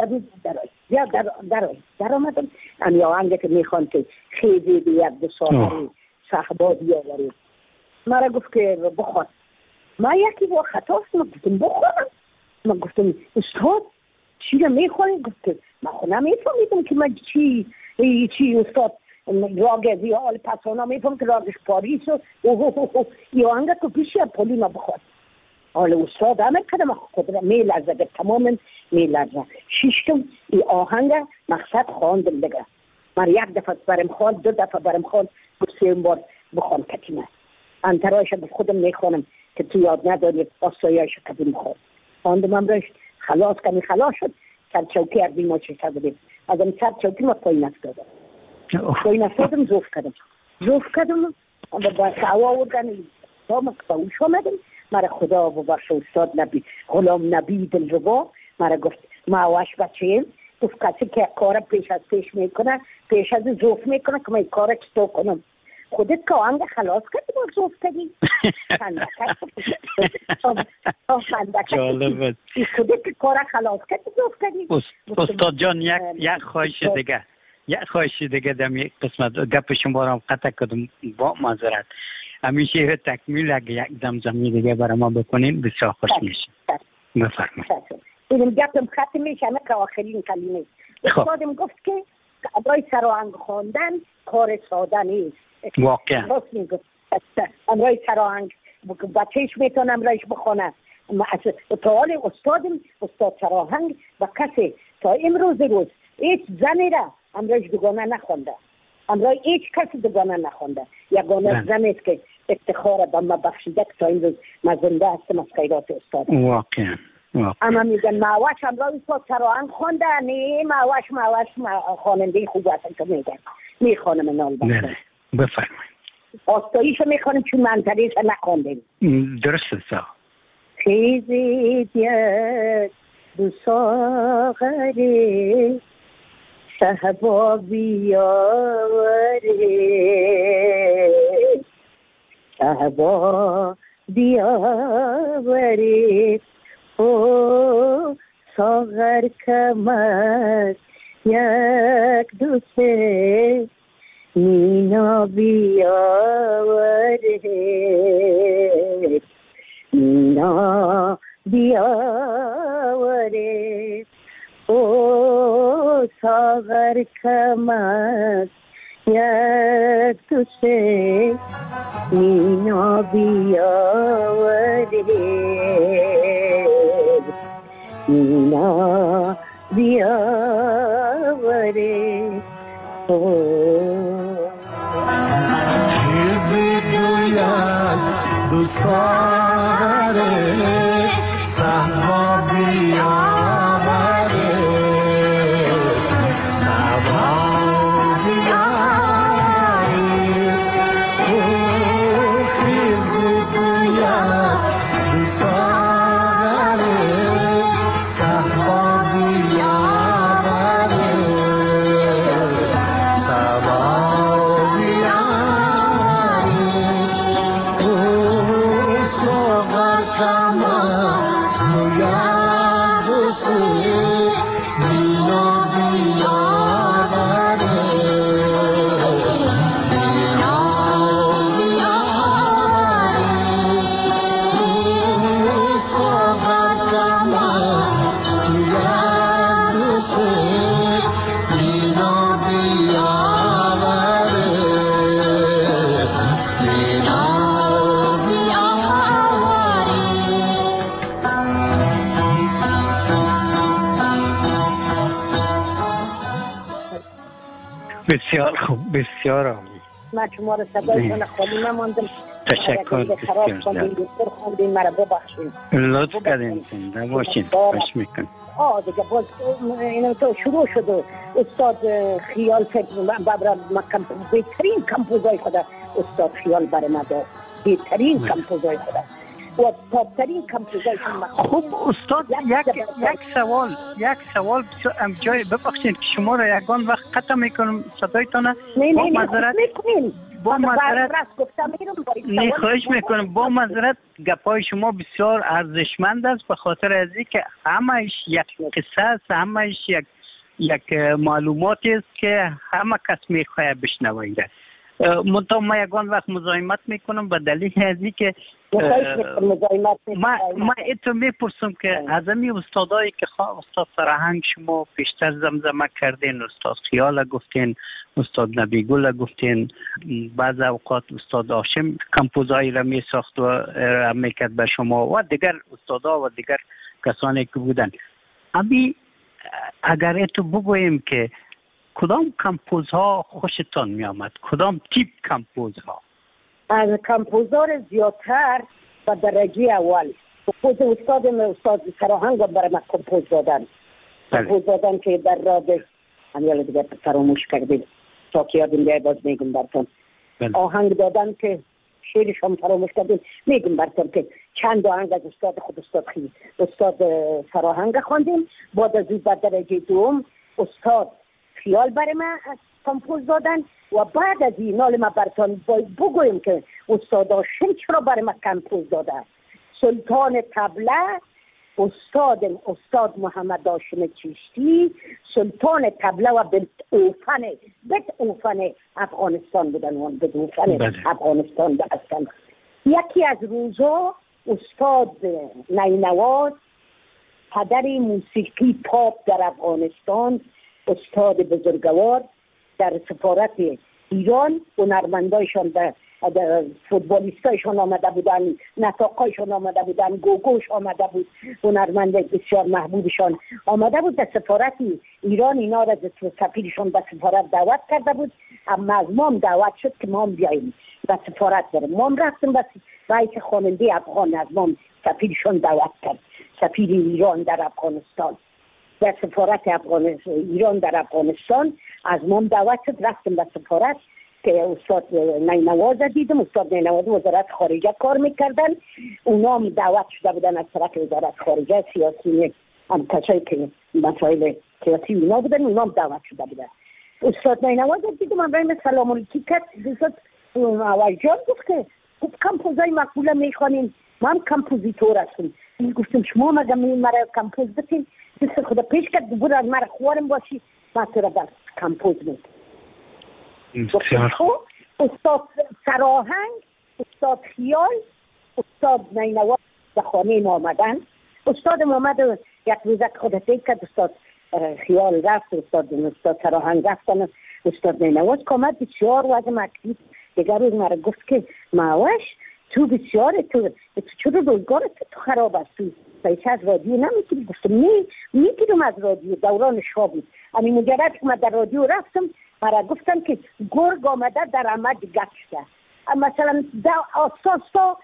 در آمدم امی آهنگه که میخوان که خیلی به یک دو سال صحبا بیاورید. مرا گفت که بخواد. ما یکی با خطاست ما گفتم بخورم. ما گفتم استاد چی رو میخوانی؟ گفت که ما خود نمیفهمیدم که من چی استاد راگ ویال پسانا میفهم که راگش پاریس و یا آهنگه که پیشی پولی ما بخواد. حالا استاد همه کدام خود را میلرزه به تمام میلرزه. شیشتم ای آهنگ مقصد خواندم دیگه. من یک دفعه برم خواند، دو دفعه برم خواند، سوم بار بخوان کتیمه. انترایش به خودم میخوانم که تو یاد نداری آسایش کدوم خواند. خواندم امروز خلاص کنی خلاص شد. سر چوکی اردی ما چه سبودیم. از این سر چوکی ما پایین افتادم. پایین افتادم زوف کدم. با سعوا آوردن تا مکتاوش آمدم. مرا خدا ببخش استاد نبی غلام نبی دلربا مرا گفت معواش بچه گفت کسی که کار پیش از پیش میکنه پیش از زوف میکنه که من کار چطور کنم. خودت که آهنگ خلاص کردی با زوف کردی جالبه. خودت که کار خلاص کردی زوف کردی. استاد جان یک خواهش دیگه در یک قسمت گپ شما را قطع کردم با معذرت. همیشه تکمیل اگه یک زمزمه دیگه برای ما بکنین بسیار خوش میشه. بفرمایید. این گپم ختم میشه نه که آخرین کلمه. استادم گفت که برای سراهنگ خواندن کار ساده نیست. واقعا. راست میگه. برای سراهنگ بچهش میتونم رایش بخونه. تا حال استاد سراهنگ و کسی تا امروز روز هیچ زنی را امروز دوگانه نخونده. امروز هیچ کسی دوگانه نخونده. یگانه زن است که افتخار به ما بخشیده که تا این روز من زنده هستم از خیرات استاد. واقعا. اما میگن معواش امروز استاد سراهنگ خونده. نه معواش خواننده خوب هستن که میگن میخوانم نال بخشم. بفرمایید. آستاییشو میخوانم چون منطقیش نخوندیم. درسته سا. خیزید یک دو ساغره صحبا بیاوره صحبا بیاوره او ساغر کمک یک دو سه مینا بیاوره مینا بیاوره او ساغر کمک یک دو سه مینا بیاوره مینا بیاوره چیزی دوید دو ساغره صحبا بیاوره صحبا بیاوره چیزی دوید دو ساغره صحبا بیاوره صحبا بسیار خوب، بسیار عالی. من شما رو صدایتان خالی نماندم. تشکر بسیار مرا ببخشید. لطف کردین، زنده باشین. خوش میکنم. دیگه باز اینو تو شروع شد استاد خیال فکر بهترین کمپوزای خود استاد خیال برای ما داد. بهترین کمپوزای خود و تاپترین کمپوزای خوب استاد یک سوال جای ببخشید که شما را یگان وقت قطع میکنم صدایتان با معذرت خواهش میکنم با معذرت گپای شما بسیار ارزشمند است به خاطر از اینکه همه‌اش یک قصه است، همه‌اش یک معلوماتی است که همه کس میخواد بشنوه. منتها ما یگان وقت مزاحمت میکنم به دلیل از اینکه ما ایتو میپرسم که از همین استادایی که استاد سرهنگ شما پیشتر زمزمه کردین، استاد خیال گفتین، استاد نبیگل گفتین، بعض اوقات استاد هاشم کمپوزایی را میساخت و میکرد به شما و دیگر استادا و دیگر کسانی که بودن. ابی اگر ایتو بگوییم که کدام کمپوزها خوشتان می آمد؟ کدام تیپ کمپوزها؟ از کمپوزار زیادتر و درجه اول خود استاد سراهنگ برای من کمپوز دادن. کمپوز دادن که در رابط همیال دیگه فراموش کردیم تا که یادم بیای باز میگم براتون. آهنگ دادن که شعرش هم فراموش کردیم میگم براتون که چند آهنگ از استاد سراهنگ خواندیم. بعد از این درجه دوم استاد خیال برای من کمپوز دادن و بعد از این نال ما براتون بگویم که استاد هاشم چرا برای من کمپوز دادن. سلطان طبله استاد محمد هاشم چشتی سلطان طبله و بت اوفن افغانستان بودن. بت اوفن افغانستان هستن. یکی از روزا استاد نینواز پدر موسیقی پاپ در افغانستان، استاد بزرگوار در سفارت ایران، هنرمندایشان در فوتبالیستایشان آمده بودن، نطاقایشان آمده بودن، گوگوش آمده بود، هنرمند بسیار محبوبشان آمده بود در سفارت ایران. اینا را سفیرشان به سفارت دعوت کرده بود. اما از ما هم دعوت شد که ما هم بیاییم به سفارت بریم. ما هم رفتیم به رئیس خواننده افغان، از ما سفیرشان دعوت کرد. سفیر ایران در افغانستان در سفارت ایران در افغانستان از ما دعوت شد، رفتیم به سفارت. که استاد نینواز دیدم. استاد نینواز وزارت خارجه کار میکردن، اونا هم دعوت شده بودن از طرف وزارت خارجه، سیاسی هم کسایی که مسائل سیاسی اونا بودن، اونا هم دعوت شده بودن. استاد نینواز دیدم، من برایم سلام علیکی کرد. استاد جان گفت که کمپوزای مقبوله میخوانیم، من کمپوزیتور هستم. گفتم شما مگه مرا کمپوز بتین؟ دست خدا پیش کرد برو از مرا خوارم باشی، من تو را در کمپوز میکنم. استاد سراهنگ، استاد خیال، استاد نینواز به خانه ما آمدن. استاد آمد یک روزه خود فکر کرد، استاد خیال رفت، استاد سراهنگ رفتن، استاد نینواز آمد بسیار وضع مکتیب. دیگر روز مرا گفت که معوش تو بسیار تو چرا روزگارت تو خراب است، تو پیسه از رادیو نمیگیری؟ گفتم میگیرم از رادیو، دوران شاه بود. همین مجرد که من در رادیو رفتم مرا گفتن که گرگ آمده در عمد گشته، مثلا آساسا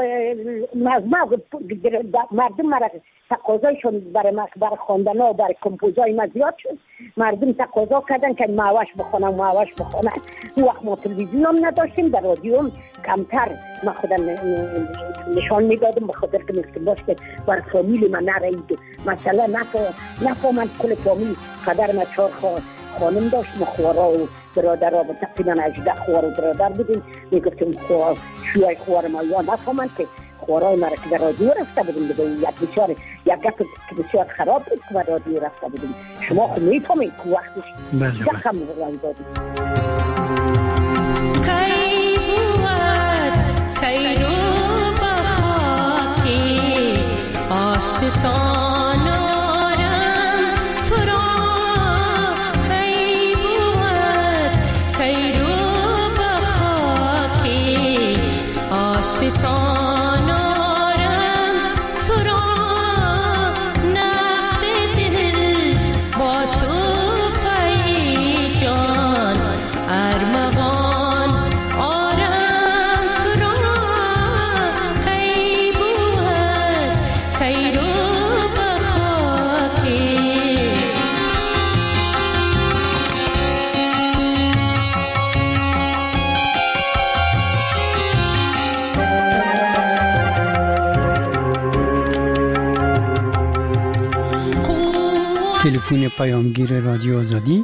مردم مرا تقاضایشون برای خواندن ها و برای کمپوزای من زیاد شد. مردم تقاضا کردن که معوش بخونم. اون وقت ما تلویزیون هم نداشتیم، در رادیو هم کمتر من خودم نشان میدادم، به خاطر که مثل باش که بر فامیل من نرهید. مثلا نفهمند کل فامیل قدر من 4 خانم داشت، ما خوارا و برادر ها تقریبا 18 خوار و برادر بودیم. میگفتیم شوی خوار ما یا نفهمند که خوارای مرا که در رادیو رفته بودیم بودیم یک گفت که بسیار خراب بود که در رادیو رفته بودیم. شما خود میفهمید که وقتش زخم روی دادیم. کی بود کی رو بخاکی آشتان آرم تو را، کی بود کی رو بخاکی آشتان آرم تو را، نقد دل با تو فی جان ارمغان آرم تو را، کی بود کی رو بخاکی. تلفن پیامگیر رادیو آزادی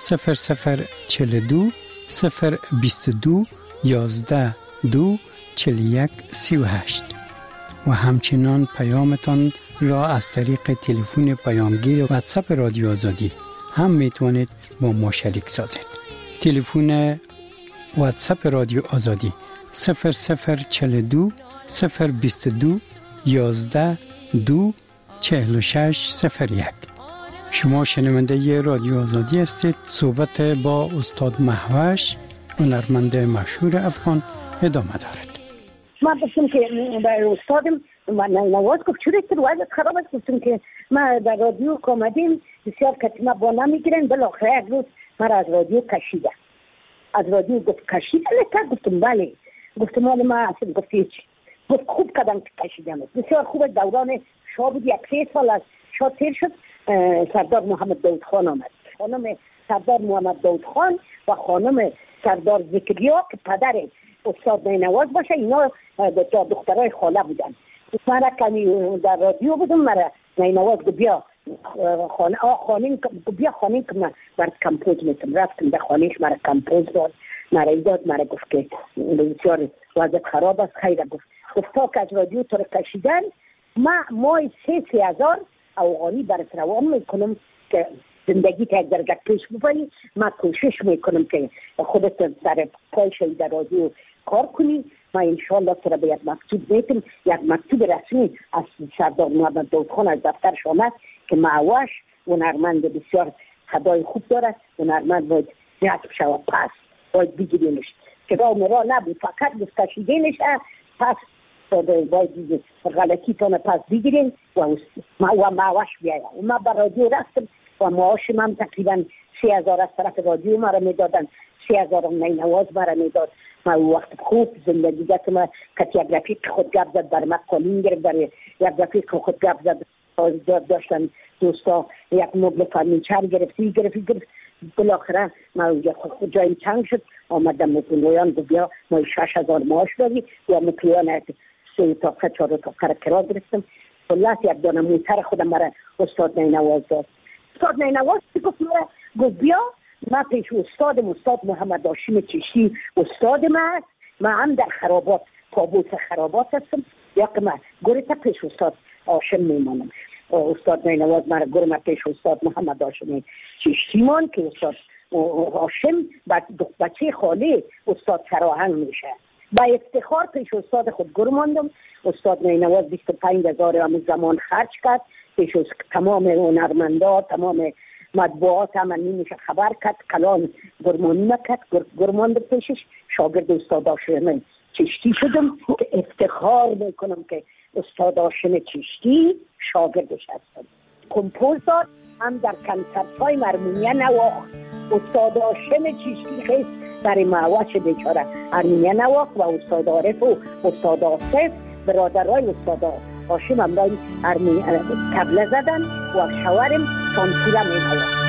0042 022 11 2 41 38 و همچنان پیامتان را از طریق تلفن پیامگیر واتساپ رادیو آزادی هم میتوانید با ما شریک سازید. تلفن واتساپ رادیو آزادی 0042 022 11 2 46 01. شما شنونده رادیو آزادی هستید. صحبت با استاد مهوش، هنرمند مشهور افغان، ادامه دارد. من گفتم که برای استادم نواز گفت چرا که وضعیت خراب است؟ گفتم که ما در رادیو آمدیم، بسیار کسی ما با نمیگیرن. بالاخره یک روز من از رادیو کشیده. از رادیو گفت کشیده نکرد؟ گفتم بله. گفتم حالا ما اصلا گفت هیچ. گفت خوب کردم که کشیدم. بسیار خوب. دوران شاه بود، 1 سال از شاه تیر شد. سردار محمد داود خان آمد. خانم سردار محمد داود خان و خانم سردار ذکریا که پدر استاد نینواز باشه، اینا دخترای خاله بودن. من کمی در رادیو بودم، مرا نینواز بیا خانه که من برد کمپوز میتم. رفتم در خانهش، مرا کمپوز داد، مرا گفت که بسیار وضع خراب است. خیره گفت تا که از رادیو تو رو کشیدن مای 3,000 افغانی برات روان میکنم که زندگی تا درجه پیش ببری. من کوشش میکنم که خودت در پایش در رادیو کار کنی. من انشاءالله تو را به یک مکتوب میتم، یک مکتوب رسمی از سردار محمد داود خان از دفترش آمد که معوش هنرمند بسیار صدای خوب دارد، هنرمند باید جذب شود، پس باید بگیرینش. که راه مرا نبود، فقط کشیدینش پس باید غلطی تانه پس بگیرین و معوش بیاید. و من بر رادیو رفتم و معاش من تقریبا 3,000 از طرف رادیو مرا میدادن، 3,000 نینواز مرا میداد. من وقت خوب زندگی ما که یک رفیق خود گپ زد بر من قالین گرفت، برای یک رفیق خود گپ زد داشتن دوستا یک مبل فرنیچر گرفت بالاخره ما اونجا خود جایم تنگ شد. آمدم مکنویان گو بیا ما 6,000 معاش داری و مکنویان 3 تاقه 4 تاقه را کرا گرفتم. خلاص یک دانه موتر خودم مرا استاد نینواز داد. استاد نینواز گفت مرا گو بیا ما پیش استاد محمد هاشم چشتی استاد ما هم در خرابات تابوت خرابات هستم. یا که ما گوریتا پیش استاد هاشم میمانم. استاد نینواز مرا گرم پیش استاد محمد هاشم چشتیمان که استاد هاشم بچه خاله استاد فراهنگ میشه. با افتخار پیش استاد خود گرماندم. استاد نینواز 25,000 همون زمان خرج کرد. پیش تمام هنرمندا تمام مطبوعات هم نیمش خبر کرد. کلان گرمانی نکرد. گرماند پیشش شاگرد استاد هاشم چشتی شدم که افتخار میکنم که استاد هاشم چشتی شاگردش هستم. کمپوزر هم در کنسرت های ارمنیا نواخت. استاد هاشم چشتی خیست برای معوش بیچاره ارمنیا نواخت و استاد عارف و استاد آصف برادرای استاد هاشم هم داری تبله زدن و شوارم سانتورا می نواخت.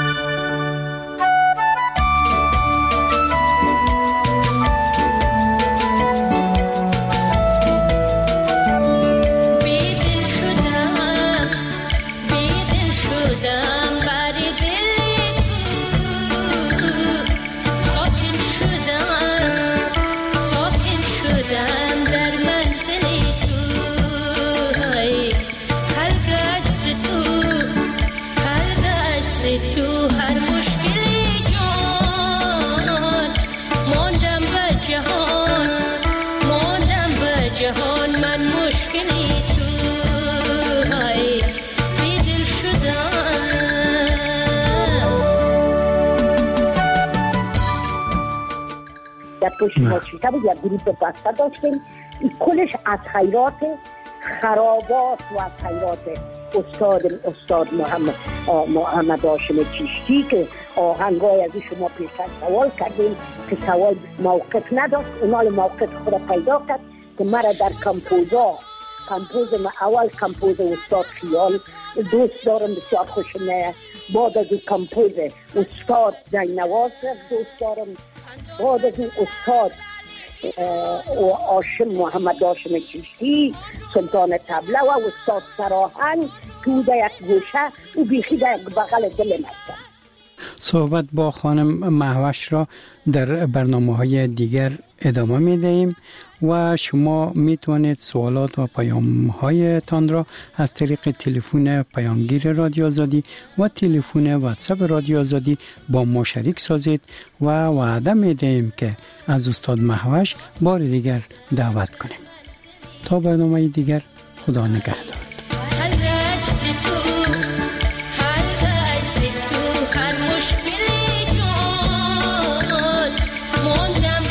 پشت ماچیتا بود یک گروپ بسته داشتیم. این کلش از خیرات خرابات و از خیرات استاد محمد هاشم چشتی که آهنگای از شما پیشتر سوال کردیم که سوال موقف نداشت. اونال موقف خود پیدا کرد که مرا در کمپوز اول کمپوز استاد خیال دوست دارم بسیار خوشم نه. بعد از این کمپوز استاد نینواز دوست دارم. بعد از این استاد محمد هاشم چشتی سلطان طبله و استاد فراهنگ تو در یک گوشه او بیخی در بغل دل هستم. صحبت با خانم مهوش را در برنامه‌های دیگر ادامه می‌دهیم و شما میتوانید سوالات و پیام‌هایتان را از طریق تلفن پیامگیر رادیو آزادی و تلفن واتساپ رادیو آزادی با ما شریک سازید و وعده می‌دهیم که از استاد مهوش بار دیگر دعوت کنیم. تا برنامه دیگر، خدا نگهدار. موندم